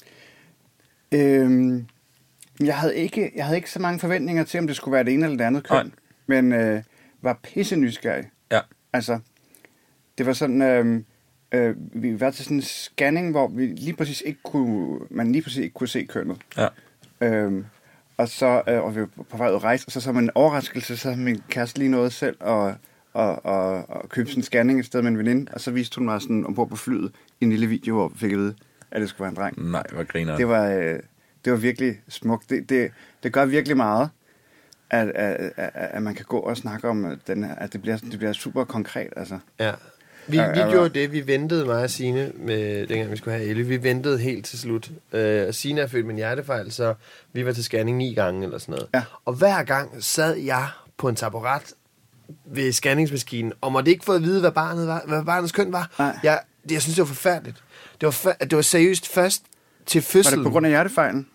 Jeg havde ikke så mange forventninger til, om det skulle være det ene eller det andet køn. Men var pisse nysgerrig. Ja. Altså, det var sådan, vi var til sådan en scanning, hvor vi lige præcis ikke kunne se kønnet. Ja. Og så og vi var på vej ud at rejse, og så som en overraskelse, så havde min kæreste lige noget selv og købte sådan en scanning et sted med en veninde, og så viste hun mig sådan ombord på flyet i en lille video, hvor vi fik at vide, at det skulle være en dreng. Nej, hvor griner det var virkelig smukt. Det gør virkelig meget, at man kan gå og snakke om, at det bliver super konkret. Altså. Ja. Vi gjorde det, vi ventede mig og Signe, dengang vi skulle have Elle, vi ventede helt til slut. Signe er født med en hjertefejl, så vi var til scanning 9 gange eller sådan noget. Ja. Og hver gang sad jeg på en taburet ved scanningsmaskinen, og måtte ikke få at vide, hvad barnets køn var. Jeg synes, det var forfærdeligt. Det var seriøst først til fødslen. Var det på grund af hjertefejlen?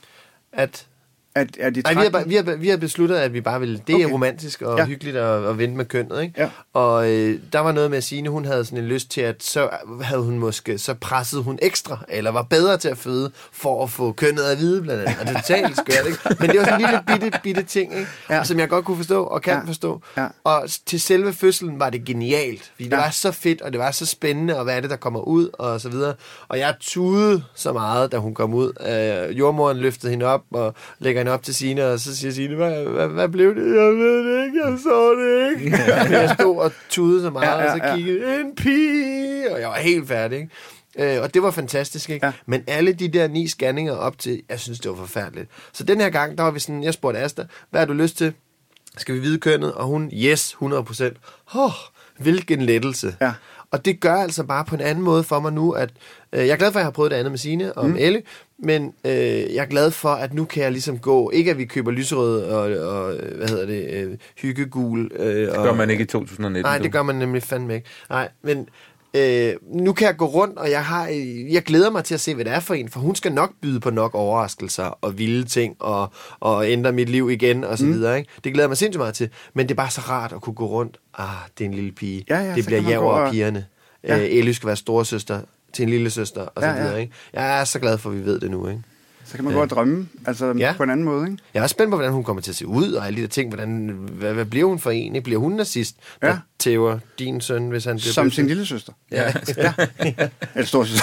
Vi har besluttet, at vi bare ville... Det er romantisk og hyggeligt at vente med kønnet, ikke? Ja. Og der var noget med at Signe, hun havde sådan en lyst til, at så havde hun måske... Så pressede hun ekstra, eller var bedre til at føde, for at få kønnet at vide, blandt andet. Og det er totalt skørt, ikke? Men det var sådan en lille bitte ting, ikke? Ja. Som jeg godt kunne forstå, og kan forstå. Ja. Og til selve fødslen var det genialt. Fordi det var så fedt, og det var så spændende, og hvad er det, der kommer ud, og så videre. Og jeg tudede så meget, da hun kom ud. Jordmoren løftede hende op, og lægger hende hende op til Signe, og så siger Signe, hvad blev det? Jeg ved det ikke, jeg så det ikke. Jeg stod og tudede så meget, og så kiggede, en pige, og jeg var helt færdig, ikke? Og det var fantastisk, ikke? Ja. Men alle de der 9 scanninger op til, jeg synes, det var forfærdeligt. Så den her gang, der var vi sådan, jeg spurgte Asta, hvad har du lyst til? Skal vi vide kønnet? Og hun, yes, 100%. Hvilken lettelse. Ja. Og det gør altså bare på en anden måde for mig nu, at jeg er glad for, at jeg har prøvet det andet med Signe og med Elle, men jeg er glad for, at nu kan jeg ligesom gå, ikke at vi køber lyserød og hvad hedder det, hyggegul. Det gør man ikke i 2019. Nej, det gør man nemlig fandme ikke. Nej, men nu kan jeg gå rundt, og jeg glæder mig til at se, hvad det er for en, for hun skal nok byde på nok overraskelser og vilde ting og ændre mit liv igen og så videre, ikke? Det glæder jeg mig sindssygt meget til, men det er bare så rart at kunne gå rundt. Det er en lille pige. Ja, det bliver Javer og pigerne. Ja. Elle skal være storesøster til en lille søster og så videre, ikke? Jeg er så glad for, at vi ved det nu, ikke? Så kan man gå og drømme, altså på en anden måde, ikke? Jeg er også spændt på, hvordan hun kommer til at se ud, og alle de der ting. Hvad bliver hun for en? Bliver hun nazist, der tæver din søn, hvis han bliver... Som sin lille søster. Ja. Eller storsøster.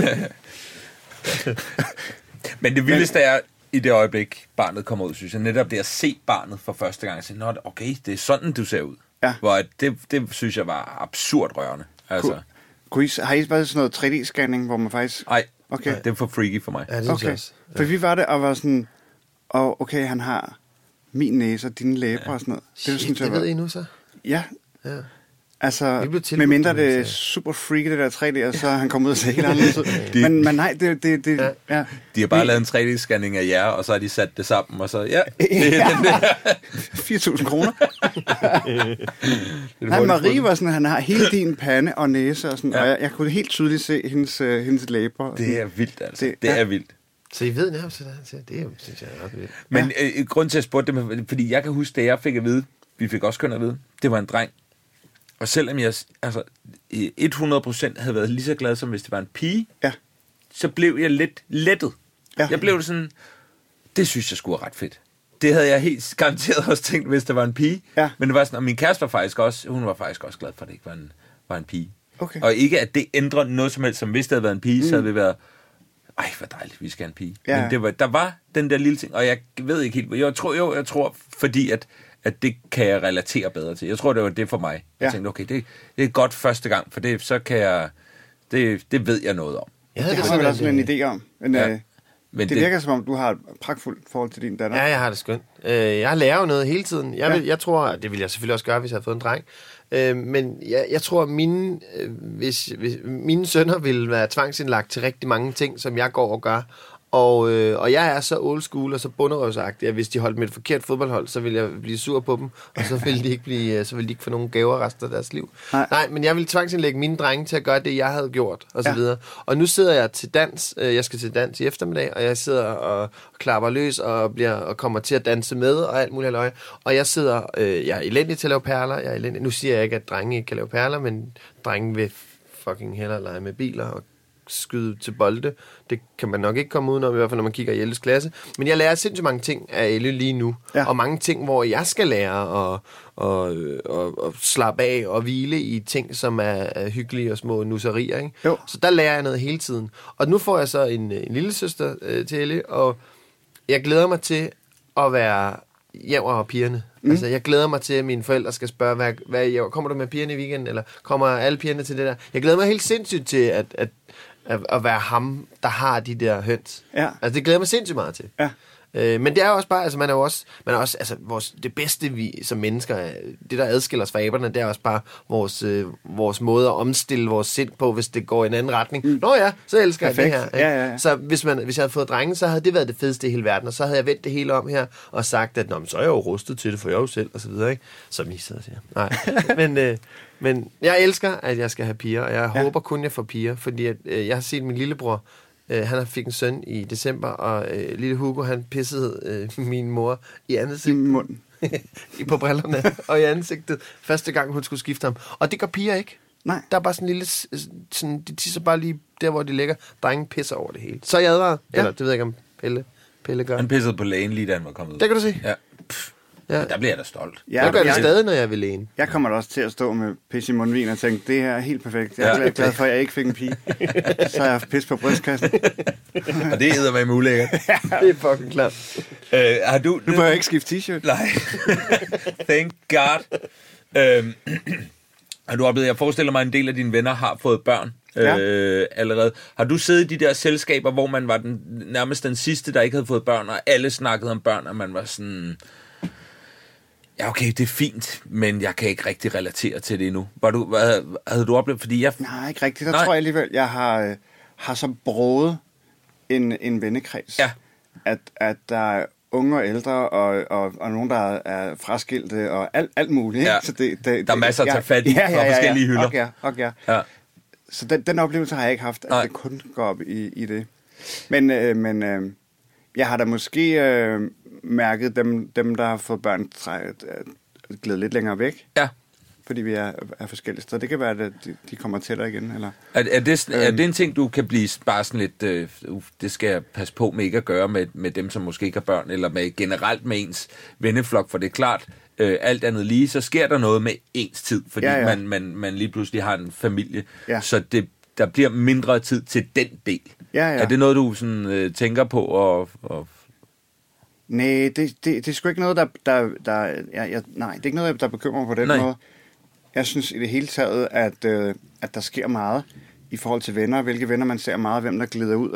Men det vildeste er, i det øjeblik, barnet kommer ud, synes jeg, netop det at se barnet for første gang, og sige, okay, det er sådan, du ser ud. Ja. Hvor det synes jeg var absurd rørende. Altså. Har I bare sådan noget 3D-scanning, hvor man faktisk... Nej. Okay. Det er for freaky for mig. Ja, det okay. Også. For vi var det og var sådan, okay, han har min næse og dine læber og sådan noget. Shit, det ved I nu så? Ja. Altså, med mindre det er super freaky, det der 3D, og så han kommer ud og ser helt anderledes ud. Men nej, det ja. De har bare lavet en 3D-scanning af jer, og så har de sat det sammen, og så, det er den der. 4.000 kroner. Nej, Marie var sådan, han har hele din pande og næse, og sådan, og jeg kunne helt tydeligt se hendes læber. Det er vildt, altså. Det er vildt. Så I ved nærmest, det synes jeg er ret vildt. Men grund til at spørge det, fordi jeg kan huske, da jeg fik at vide, vi fik også kun at vide, det var en dreng. Og selvom jeg 100% havde været lige så glad, som hvis det var en pige, så blev jeg lidt lettet. Ja. Jeg blev sådan, det synes jeg skulle være ret fedt. Det havde jeg helt garanteret også tænkt, hvis det var en pige. Ja. Men det var sådan, og min kæreste var faktisk også, hun var faktisk også glad for, at det ikke var en pige. Okay. Og ikke, at det ændrer noget som helst, som hvis det havde været en pige, så havde vi været, hvor dejligt, vi skal have en pige. Ja. Men der var den der lille ting, og jeg ved ikke helt, jeg tror fordi at det kan jeg relatere bedre til. Jeg tror, det var det for mig. Jeg tænkte, okay, det er godt første gang, for det, så kan jeg... Det ved jeg noget om. Det har man også en idé om. Men det virker som om, du har et pragtfuldt forhold til din datter. Ja, jeg har det skønt. Jeg lærer jo noget hele tiden. Jeg tror, det vil jeg selvfølgelig også gøre, hvis jeg havde fået en dreng. Men jeg tror, at hvis mine sønner ville være tvangsindlagt til rigtig mange ting, som jeg går og gør. Og jeg er så old school og så bunderøvsagtig, at hvis de holdt med et forkert fodboldhold, så ville jeg blive sur på dem, og så ville de ikke få nogen gaver resten af deres liv. Nej, men jeg ville tvangsindlægge mine drenge til at gøre det, jeg havde gjort, og så videre. Og nu sidder jeg til dans, jeg skal til dans i eftermiddag, og jeg sidder og klapper løs og kommer til at danse med, og alt muligt halløj. Og jeg sidder, jeg er elendig til at lave perler, nu siger jeg ikke, at drenge ikke kan lave perler, men drenge vil fucking hellere lege med biler og skyde til bolde. Det kan man nok ikke komme udenom, i hvert fald når man kigger i Elles klasse. Men jeg lærer sindssygt mange ting af Elle lige nu. Ja. Og mange ting, hvor jeg skal lære at slappe af og hvile i ting, som er hyggelige og små nusserier. Ikke? Så der lærer jeg noget hele tiden. Og nu får jeg så en lille søster til Elle, og jeg glæder mig til at være Javer og pigerne. Altså, jeg glæder mig til, at mine forældre skal spørge, hvad kommer du med pigerne i weekenden, eller kommer alle pigerne til det der? Jeg glæder mig helt sindssygt til at være ham, der har de der høns. Ja. Altså, det glæder mig sindssygt meget til. Ja. Men det er jo også bare, altså man er også altså det bedste vi som mennesker, det der adskiller os fra aberne, det er også bare vores måde at omstille vores sind på, hvis det går i en anden retning. Nå ja, så elsker jeg det her. Ja. Så hvis jeg havde fået drenge, så havde det været det fedeste i hele verden, og så havde jeg vendt det hele om her og sagt, at så er jeg jo rustet til det, for jeg jo selv, og så videre, ikke? Som I sidder og siger. Nej, men jeg elsker, at jeg skal have piger, og jeg håber kun, jeg får piger, fordi at, jeg har set min lillebror. Han fik en søn i december, og lille Hugo, han pissede min mor i ansigtet. I munden. På brillerne og i ansigtet. Første gang, hun skulle skifte ham. Og det gør piger ikke. Nej. Der er bare sådan en lille... de tisser bare lige der, hvor de ligger. Drengen pisser over det hele. Så jeg advarer. Ja. Eller, det ved jeg ikke, om Pelle gør. Han pissede på lægen lige da han var kommet ud. Det kan du se. Ja. Ja. Der bliver jeg da stolt. Jeg gør det stadig, når jeg vil læne. Jeg kommer da også til at stå med pis i mundvin og tænke, det her er helt perfekt. Jeg er glad for, at jeg ikke fik en pige. Så har jeg haft pis på brystkassen. Og det æder mig muligt. Det er fucking klart. Har du... Nu bør jeg ikke skifte t-shirt. Nej. Thank God. Har du oplevet, jeg forestiller mig, at en del af dine venner har fået børn allerede. Har du siddet i de der selskaber, hvor man var nærmest den sidste, der ikke havde fået børn, og alle snakkede om børn, og man var sådan... Ja, okay, det er fint, men jeg kan ikke rigtig relatere til det endnu. Havde du oplevet, fordi jeg... Nej, ikke rigtigt. Der tror jeg alligevel, jeg har så broget en vennekreds. Ja. At der er unge og ældre, og nogen, der er fraskilte, og alt muligt. Ja. Så der er masser at tage fat i fra forskellige hylder. Okay. Ja. Så den oplevelse har jeg ikke haft, at det kun går op i det. Men jeg har da måske mærket dem, der har fået børn, glæde lidt længere væk. Ja. Fordi vi er forskellige steder. Det kan være, at de kommer tættere igen. Eller? Er det en ting, du kan blive bare sådan lidt... det skal jeg passe på med ikke at gøre med dem, som måske ikke har børn, eller med generelt med ens venneflok, for det er klart, alt andet lige, så sker der noget med ens tid, fordi man lige pludselig har en familie, så der bliver mindre tid til den del. Er det noget, du sådan, tænker på? Nej, det er sgu ikke noget, nej, det er ikke noget, der bekymrer mig på den måde. Jeg synes i det hele taget, at der sker meget i forhold til venner, hvilke venner man ser meget, hvem der glider ud,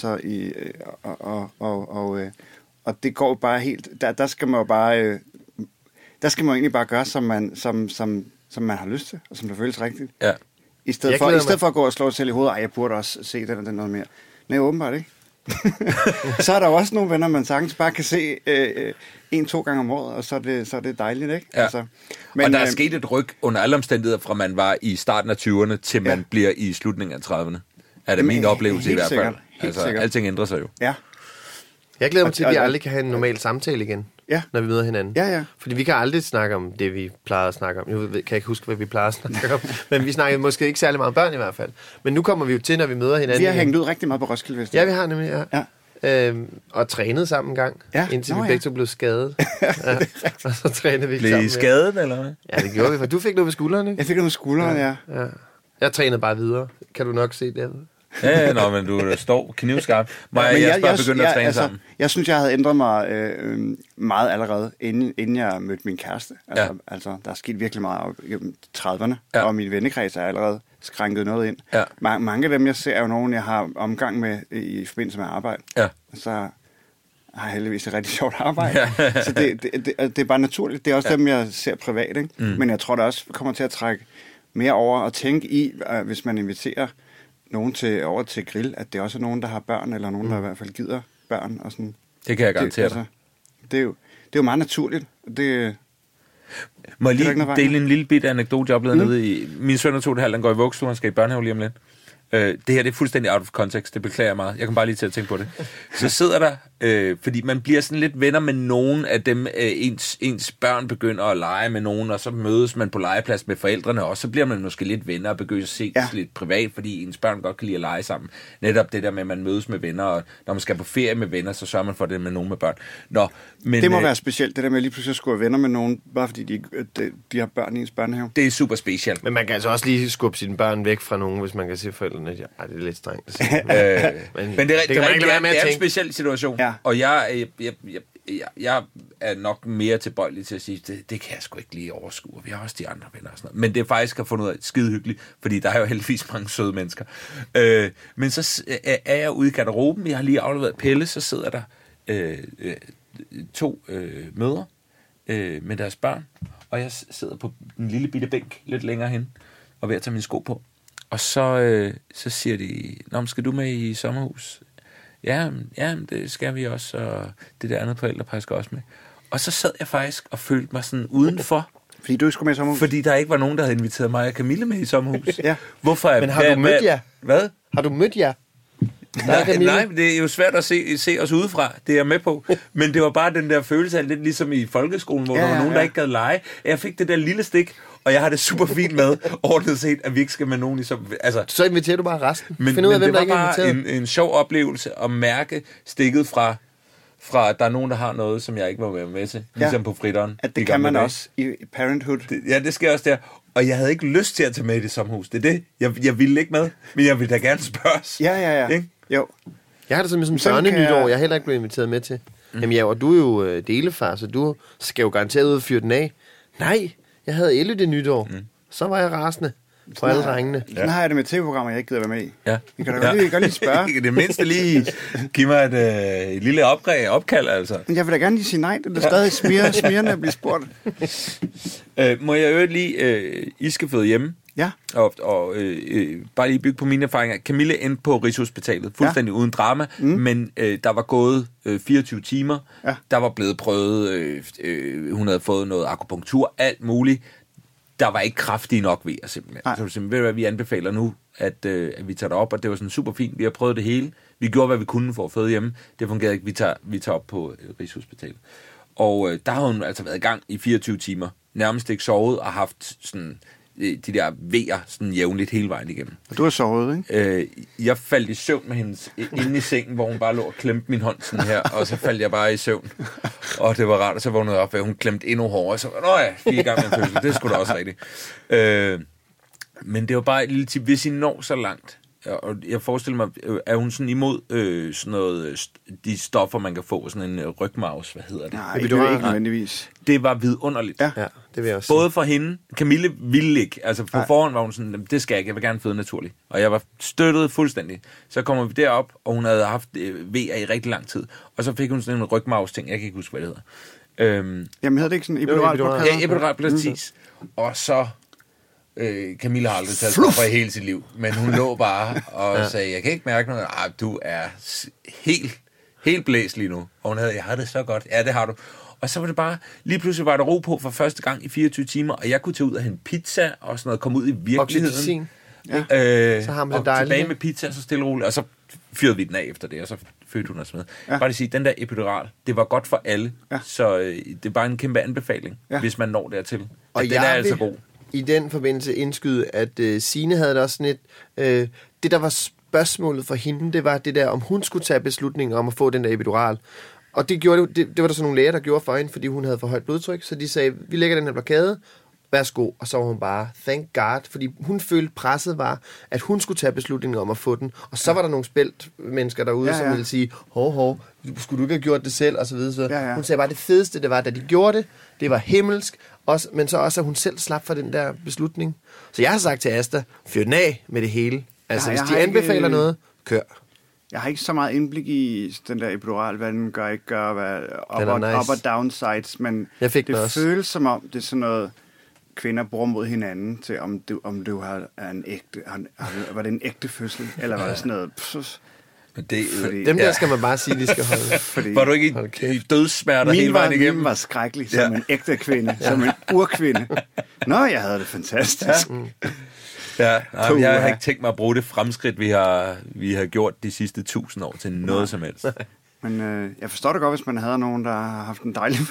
og det går bare helt, der skal man jo bare, der skal man jo egentlig bare gøre, som man har lyst til, og som der føles rigtigt. Ja. I stedet for at gå og slå sig selv i hovedet, jeg burde også se den noget mere. Nej, åbenbart ikke. Så er der jo også nogle venner, man sagtens bare kan se 1-2 gange om året, og så er det dejligt, ikke? Ja. Altså, men, og der er sket et ryg under alle omstændigheder, fra man var i starten af 20'erne, til man bliver i slutningen af 30'erne. Er det min oplevelse i hvert fald? Helt sikkert. Alting ændrer sig jo. Ja. Jeg glæder mig til, at vi aldrig kan have en normal samtale igen, når vi møder hinanden. Ja. Fordi vi kan aldrig snakke om det, vi plejede at snakke om. Jeg kan ikke huske, hvad vi plejede at snakke om. Men vi snakkede måske ikke særlig meget om børn i hvert fald. Men nu kommer vi jo til, når vi møder hinanden. Vi har hængt ud rigtig meget på Roskilde Festival. Ja, vi har nemlig, og trænet sammen en gang, indtil vi begge to blev skadet. Og så trænede vi sammen. Blev I skadet, eller hvad? Ja, det gjorde vi, for du fik noget ved skulderen, ikke? Jeg fik noget ved skulderen, ja. Jeg trænede bare videre. Kan du nok se det? Ja, men du står knivskarpt. Jeg bare begyndt at træne sammen. Jeg synes, jeg havde ændret mig meget allerede, inden jeg mødte min kæreste. Altså, der er sket virkelig meget i 30'erne, og min vennekreds er allerede skrænket noget ind. Ja. Mange af dem, jeg ser, er jo nogen, jeg har omgang med i forbindelse med arbejde. Ja. Så har jeg heldigvis et rigtig sjovt arbejde. Så det er bare naturligt. Det er også dem, jeg ser privat, ikke? Men jeg tror, det også kommer til at trække mere over og tænke i, hvis man inviterer nogen over til grill, at det også er nogen, der har børn, eller nogen, der i hvert fald gider børn. Og sådan. Det kan jeg garantere dig. Det er jo meget naturligt. Må jeg lige dele en lille bit anekdote, jeg oplevede nede i... Min søn er 2,5, han går i vuggestue, han skal i børnehave lige om lidt. Det her det er fuldstændig out of context, det beklager jeg meget. Jeg kan bare lige til at tænke på det. Så sidder der, fordi man bliver sådan lidt venner med nogen af dem, ens børn begynder at lege med nogen, og så mødes man på legeplads med forældrene, og så bliver man måske lidt venner og begynder at se lidt privat, fordi ens børn godt kan lide at lege sammen. Netop det der med, at man mødes med venner, og når man skal på ferie med venner, så sørger man for det med nogen med børn. Men, det må være specielt, det der med lige pludselig at skulle være venner med nogen, bare fordi de har børn i ens børnehave. Det er super specielt. Men man kan altså også lige skubbe sine børn væk fra nogen, hvis man kan se forældrene. Det er lidt strengt at sige. Men det er en speciel situation. Ja. Og jeg er nok mere tilbøjelig til at sige, det kan jeg sgu ikke lige overskue. Vi har også de andre venner og sådan noget. Men det er faktisk at få noget skide hyggeligt, fordi der er jo heldigvis mange søde mennesker. Men så er jeg ude i garderoben, jeg har lige afleveret Pelle, så sidder der 2 mødre med deres børn, og jeg sidder på en lille bitte bænk lidt længere hen, og ved at tage mine sko på. Og så siger de, nå, skal du med i sommerhus? Ja, det skal vi også, og det der andet forældrepar skal også med. Og så sad jeg faktisk og følte mig sådan udenfor. Fordi du skulle med i sommerhus? Fordi der ikke var nogen, der havde inviteret mig og Camille med i sommerhus. Ja. Hvorfor? Men har du mødt jer? Hvad? Har du mødt jer? Nej, det er jo svært at se os udefra, det er jeg med på. Men det var bare den der følelse af, lidt ligesom i folkeskolen, hvor der var nogen, der ikke gad lege. Jeg fik det der lille stik, og jeg har det super fint med, ordentligt set, at vi ikke skal med nogen i som... Altså, så inviterer du bare resten. Men det var bare en sjov oplevelse at mærke stikket fra at der er nogen, der har noget, som jeg ikke var med til. Ligesom på fritteren. At det kan man også i Parenthood. Det sker også der. Og jeg havde ikke lyst til at tage med i det sommerhus. Det er det. Jeg ville ikke med, men jeg ville da gerne spørges. Ja. Ikke? Jo. Jeg har det som børnenytår, jeg heller ikke blevet inviteret med til. Jamen ja, og du er jo delefar, så du skal jo garanteret ud og fyre den af. Nej, jeg havde 11 det nytår. Så var jeg rasende på alle drengene. Sådan har jeg det med tv-programmer, jeg ikke gider være med i. Ja. I kan da godt lige spørge. Det mindste lige give mig et lille opkald, altså. Men jeg vil da gerne lige sige nej. Det er stadig smirrende at blive spurgt. Må jeg øvrigt lige, I skal føde hjemme. Ja. Og bare lige bygge på mine erfaringer. Camille endte på Rigshospitalet, fuldstændig uden drama, men der var gået 24 timer. Ja. Der var blevet prøvet, hun havde fået noget akupunktur, alt muligt. Der var ikke kraftige nok vejer, simpelthen. Så simpelthen, ved du hvad, vi anbefaler nu, at vi tager det op, og det var sådan super fint. Vi har prøvet det hele. Vi gjorde, hvad vi kunne for at føde hjemme. Det fungerede ikke. Vi tager op på Rigshospitalet. Og der har hun altså været i gang i 24 timer. Nærmest ikke sovet og haft sådan de der vejer sådan jævnligt hele vejen igennem. Og du har sovet, ikke? Jeg faldt i søvn med hende inde i sengen, hvor hun bare lå og klemte min hånd sådan her, og så faldt jeg bare i søvn. Og det var rart, og så vågnede jeg op, og hun klemte endnu hårdere, og så vi er i gang med en fødsel. Det skulle da også rigtigt. Men det var bare et lille tip, hvis I når så langt. Og jeg forestiller mig, er hun sådan imod sådan noget, de stoffer, man kan få, sådan en rygmarvs, hvad hedder det? Nej, det er ikke nødvendigvis. Det var vidunderligt. Ja, det vil jeg også både for hende, Camille ville ikke, altså på forhånd var hun sådan, det skal jeg ikke, jeg vil gerne føde naturligt. Og jeg var støttet fuldstændig. Så kommer vi derop, og hun havde haft vejer i rigtig lang tid. Og så fik hun sådan en rygmarvs-ting, jeg kan ikke huske, hvad det hedder. Jamen hedder det ikke sådan epidural? Ja, epidural, præcis. Og så... Camilla har aldrig taget stoffer i hele sit liv, men hun lå bare og sagde, jeg kan ikke mærke noget. Du er helt blæst lige nu. Og hun havde, jeg har det så godt. Ja, det har du. Og så var det bare, lige pludselig var der ro på for første gang i 24 timer, og jeg kunne tage ud og hente pizza og sådan noget, komme ud i virkeligheden. Så har man det dejligt. Tilbage med pizza, så stille og roligt, og så fyrede vi den af efter det, og så fødte hun os med. Bare at sige, den der epidural, det var godt for alle, så det er bare en kæmpe anbefaling, hvis man når dertil. Og den er altså god. I den forbindelse indskyde, at Signe havde det også sådan et... det, der var spørgsmålet for hende, det var det der, om hun skulle tage beslutningen om at få den der epidural. Og det var der så nogle læger, der gjorde for hende, fordi hun havde for højt blodtryk. Så de sagde, vi lægger den her blokade, værsgo. Og så var hun bare, thank God, fordi hun følte presset var, at hun skulle tage beslutningen om at få den. Og så var der nogle spældt mennesker derude, som ville sige, skulle du ikke have gjort det selv, og så videre. Så hun sagde bare, det fedeste, det var, da de gjorde det, det var himmelsk, men så også, at hun selv slap for den der beslutning. Så jeg har sagt til Asta, fyr den af med det hele. Altså, hvis de anbefaler noget, kør. Jeg har ikke så meget indblik i den der epidural, hvad den gør, ikke gør, hvad up og downsides, men det føles som om, det er sådan noget, kvinder bruger mod hinanden til, om du har en ægte, var det en ægte fødsel, eller var det sådan noget... Dem der skal man bare sige, de skal holde. Var du ikke i dødssmerter hele vejen igennem? Min var skrækkelig som en ægte kvinde, som en urkvinde. Nå, jeg havde det fantastisk. Jeg har ikke tænkt mig at bruge det fremskridt, vi har gjort de sidste 1000 år til noget som helst. Men jeg forstår det godt, hvis man havde nogen, der har haft en dejlig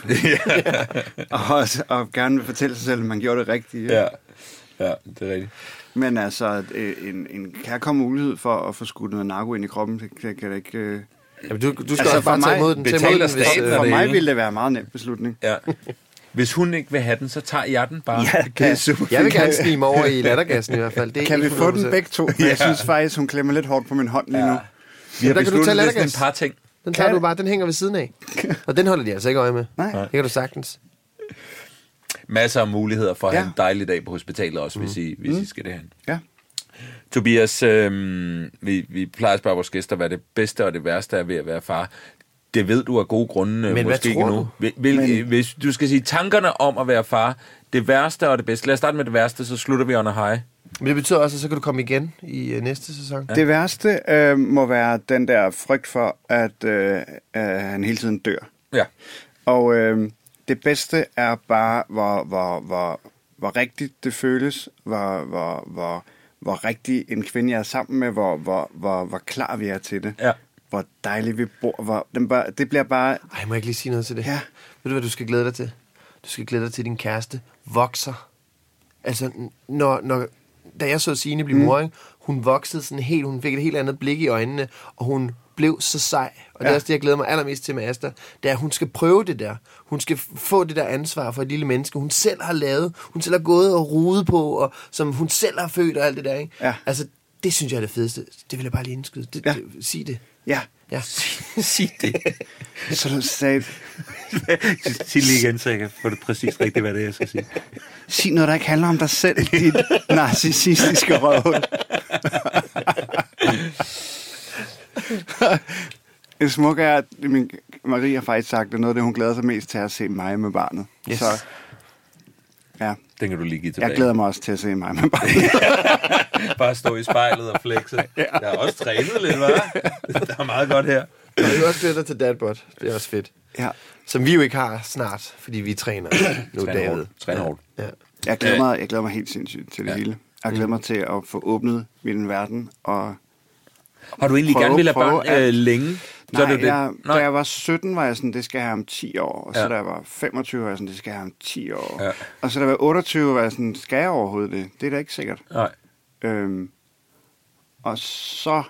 og gerne vil fortælle sig selv, at man gjorde det rigtigt. Ja, det er rigtigt. Men altså, en kærkommen mulighed for at få skudt noget narko ind i kroppen, det kan det ikke... Jamen, du skal også bare tage imod den. For mig ville det være en meget nem beslutning. Ja. Hvis hun ikke vil have den, så tager jeg den bare. Ja, det er super. Jeg vil gerne snige mig over i lattergassen i hvert fald. Det kan vi få den begge to? Jeg synes faktisk, hun klemmer lidt hårdt på min hånd lige nu. Vi har besluttet næsten en par ting. Den tager du bare, den hænger ved siden af. Og den holder de altså ikke øje med. Nej. Det kan du sagtens. Masser af muligheder for at have en dejlig dag på hospitalet også, hvis I skal derhen. Ja. Tobias, vi plejer at spørge vores gæster, hvad det bedste og det værste er ved at være far. Det ved du af gode grunde. Men måske hvad tror ikke nu. Hvis du skal sige tankerne om at være far, det værste og det bedste. Lad os starte med det værste, så slutter vi under high. Men det betyder også, at så kan du komme igen i næste sæson. Ja. Det værste må være den der frygt for, at han hele tiden dør. Ja. Og det bedste er bare, hvor rigtigt det føles, hvor rigtig en kvinde jeg er sammen med, hvor klar vi er til det. Ja. Hvor dejligt vi bor. Det bliver bare... Ej, må jeg ikke lige sige noget til det? Ja. Ved du, hvad du skal glæde dig til? Du skal glæde dig til, at din kæreste vokser. Altså, da jeg så Signe blive mor, hun voksede sådan helt, hun fik et helt andet blik i øjnene, og hun blev så sej. Og det er også det, jeg glæder mig allermest til med Asta, det er, at hun skal prøve det der. Hun skal få det der ansvar for et lille menneske, hun selv har lavet, hun selv har gået og rudet på, og som hun selv har født og alt det der, ikke? Ja. Altså, Det synes jeg er det fedeste. Det vil jeg bare lige indskyde. Sig det. Ja. Sig det. Så du sagde... Sig lige igen, så jeg kan få det præcis rigtigt, hvad det er, jeg skal sige. Sig noget, der ikke handler om dig selv, dit narcissistiske røvhul. Det smukke er, at Marie har faktisk sagt, at noget af det, hun glæder sig mest til at se mig med barnet. Yes. Så ja, Den kan du lige give tilbage. jeg glæder mig også til at se mig med barnet. Bare stå i spejlet og flexe. Jeg har også trænet lidt, hva'? Der er meget godt her. Og du også glæder dig til Dadbot. Det er også fedt. Ja. Som vi jo ikke har snart, fordi vi træner nu, David. Træner hårdt. Ja. Jeg glæder mig helt sindssygt til det hele. Jeg glæder mig til at få åbnet min verden. Og Har du egentlig gerne ville have børn længe? Så da jeg var 17, var jeg sådan, det skal jeg have om 10 år. Og så da jeg var 25, var jeg sådan, det skal jeg have om 10 år. Ja. Og så da jeg var 28, var jeg sådan, skal jeg overhovedet det? Det er da ikke sikkert. Nej. Og så,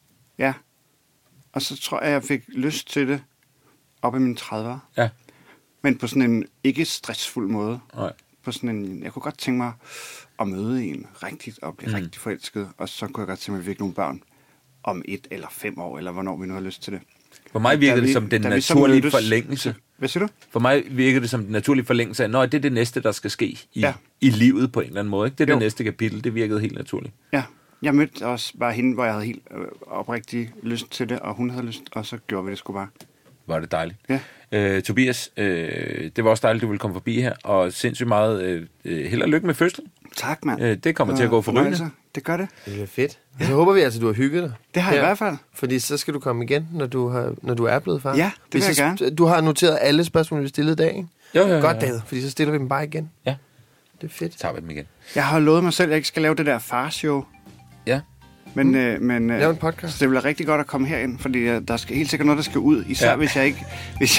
og så tror jeg fik lyst til det op i mine 30'ere. Ja. Men på sådan en ikke stressfuld måde. Nej. På sådan en, jeg kunne godt tænke mig at møde en rigtigt og blive rigtig forelsket. Og så kunne jeg godt tænke mig, at vi fik nogle børn om 1 eller 5 år, eller hvornår vi nu har lyst til det. For mig virker det som den naturlige forlængelse. Hvad siger du? For mig virker det som den naturlige forlængelse af, det er det næste, der skal ske i livet på en eller anden måde. Ikke? Det er det næste kapitel. Det virkede helt naturligt. Ja. Jeg mødte også bare hende, hvor jeg havde helt oprigtig lyst til det, og hun havde lyst, og så gjorde vi det sgu bare. Var det dejligt. Ja. Tobias, det var også dejligt, du ville komme forbi her, og sindssygt meget held og lykke med fødslen. Tak, mand. Det kommer til at gå forrygende. Det gør det. Det er fedt. Så håber vi altså, du har hygget dig. Det har jeg i hvert fald. Fordi så skal du komme igen, når du er blevet far. Ja, det vil jeg gerne. Du har noteret alle spørgsmål, vi stillede i dag, ikke? Jo. Godt, David, fordi så stiller vi dem bare igen. Ja. Det er fedt. Så tager vi dem igen. Jeg har lovet mig selv, at jeg ikke skal lave det der farshow. Ja. Men lave en podcast. Så det bliver rigtig godt at komme herind, fordi der skal helt sikkert noget, der skal ud. Især hvis jeg ikke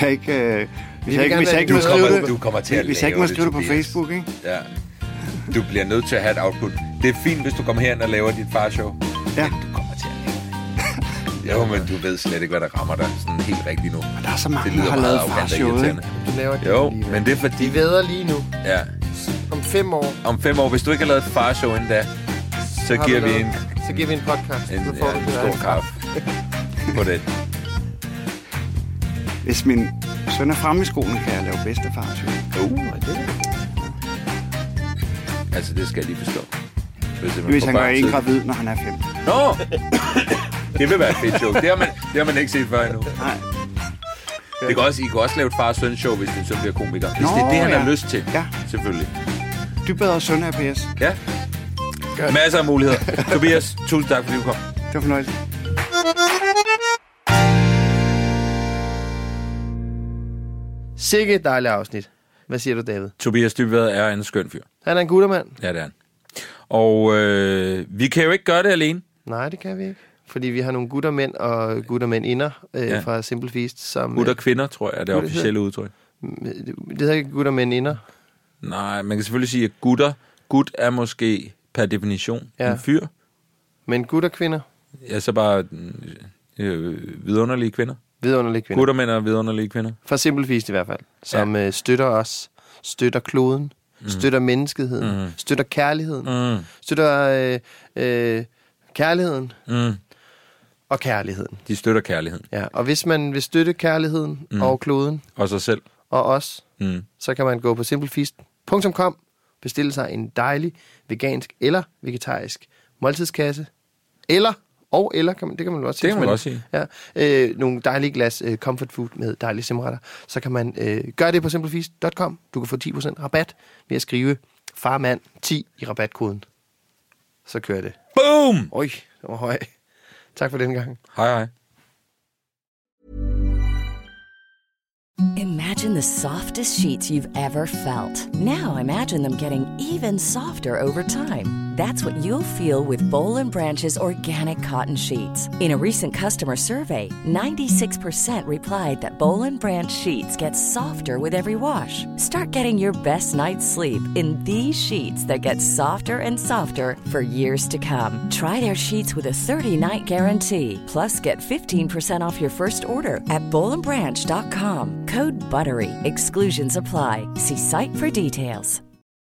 må skrive det på Facebook, ikke? Ja. Du bliver nødt til at have et output. Det er fint, hvis du kommer herind og laver dit farshow. Ja. Men du kommer til at lave. Jo, men du ved slet ikke, hvad der rammer dig sådan helt rigtigt nu. Men der er så mange, der har lavet farshow, ikke? Du laver det jo, lige, men det er fordi... De væder lige nu. Ja. Om 5 år. Om 5 år. Hvis du ikke har lavet et farshow inden da, så giver vi en podcast. En stor kaffe på det. Hvis min søn er fremme i skolen, kan jeg lave bedstefarshow. Altså, det skal jeg lige forstå. Hvis han gør en gravid, når han er 5. Nå! Det vil være et fedt joke. Det har man ikke set før endnu. Nej. I kan også lave et far-søn-show, hvis din søn bliver komiker. Hvis det er det, han har lyst til. Ja. Selvfølgelig. Dybvad søn af PS. Ja. Masser af muligheder. Tobias, tusind tak, fordi du kom. Det var fornøjelse. Sikke et dejligt afsnit. Hvad siger du, David? Tobias Dybvad er en skøn fyr. Han er en guttermand. Ja, det er han. Og vi kan jo ikke gøre det alene. Nej, det kan vi ikke. Fordi vi har nogle guttermænd og guttermændinder fra Simple Feast. Som, Gutter-kvinder, tror jeg, er det officielle udtryk. Det hedder ikke guttermændinder. Nej, man kan selvfølgelig sige, at gut er måske per definition en fyr. Men gutterkvinder? Ja, så bare vidunderlige kvinder. Vidunderlige kvinder. Guttermænd og vidunderlige kvinder. Fra Simple Feast i hvert fald. Som støtter os, støtter kloden, støtter menneskeheden, støtter kærligheden, støtter kærligheden og kærligheden. De støtter kærligheden. Ja, og hvis man vil støtte kærligheden og kloden og sig selv og os, så kan man gå på simplefeast.com, bestille sig en dejlig vegansk eller vegetarisk måltidskasse, eller kan man også sige. Det kan man også sige. Ja, nogle dejlige glas comfort food med dejlige simretter. Så kan man gøre det på simplefeast.com. Du kan få 10% rabat ved at skrive farmand10 i rabatkoden. Så kører det. Boom! Oj, det var høj. Tak for den gang. Hej. Imagine the softest sheets you've ever felt. Now imagine them getting even softer over time. That's what you'll feel with Boll & Branch's organic cotton sheets. In a recent customer survey, 96% replied that Boll & Branch sheets get softer with every wash. Start getting your best night's sleep in these sheets that get softer and softer for years to come. Try their sheets with a 30-night guarantee. Plus, get 15% off your first order at bollandbranch.com. Code BUTTERY. Exclusions apply. See site for details.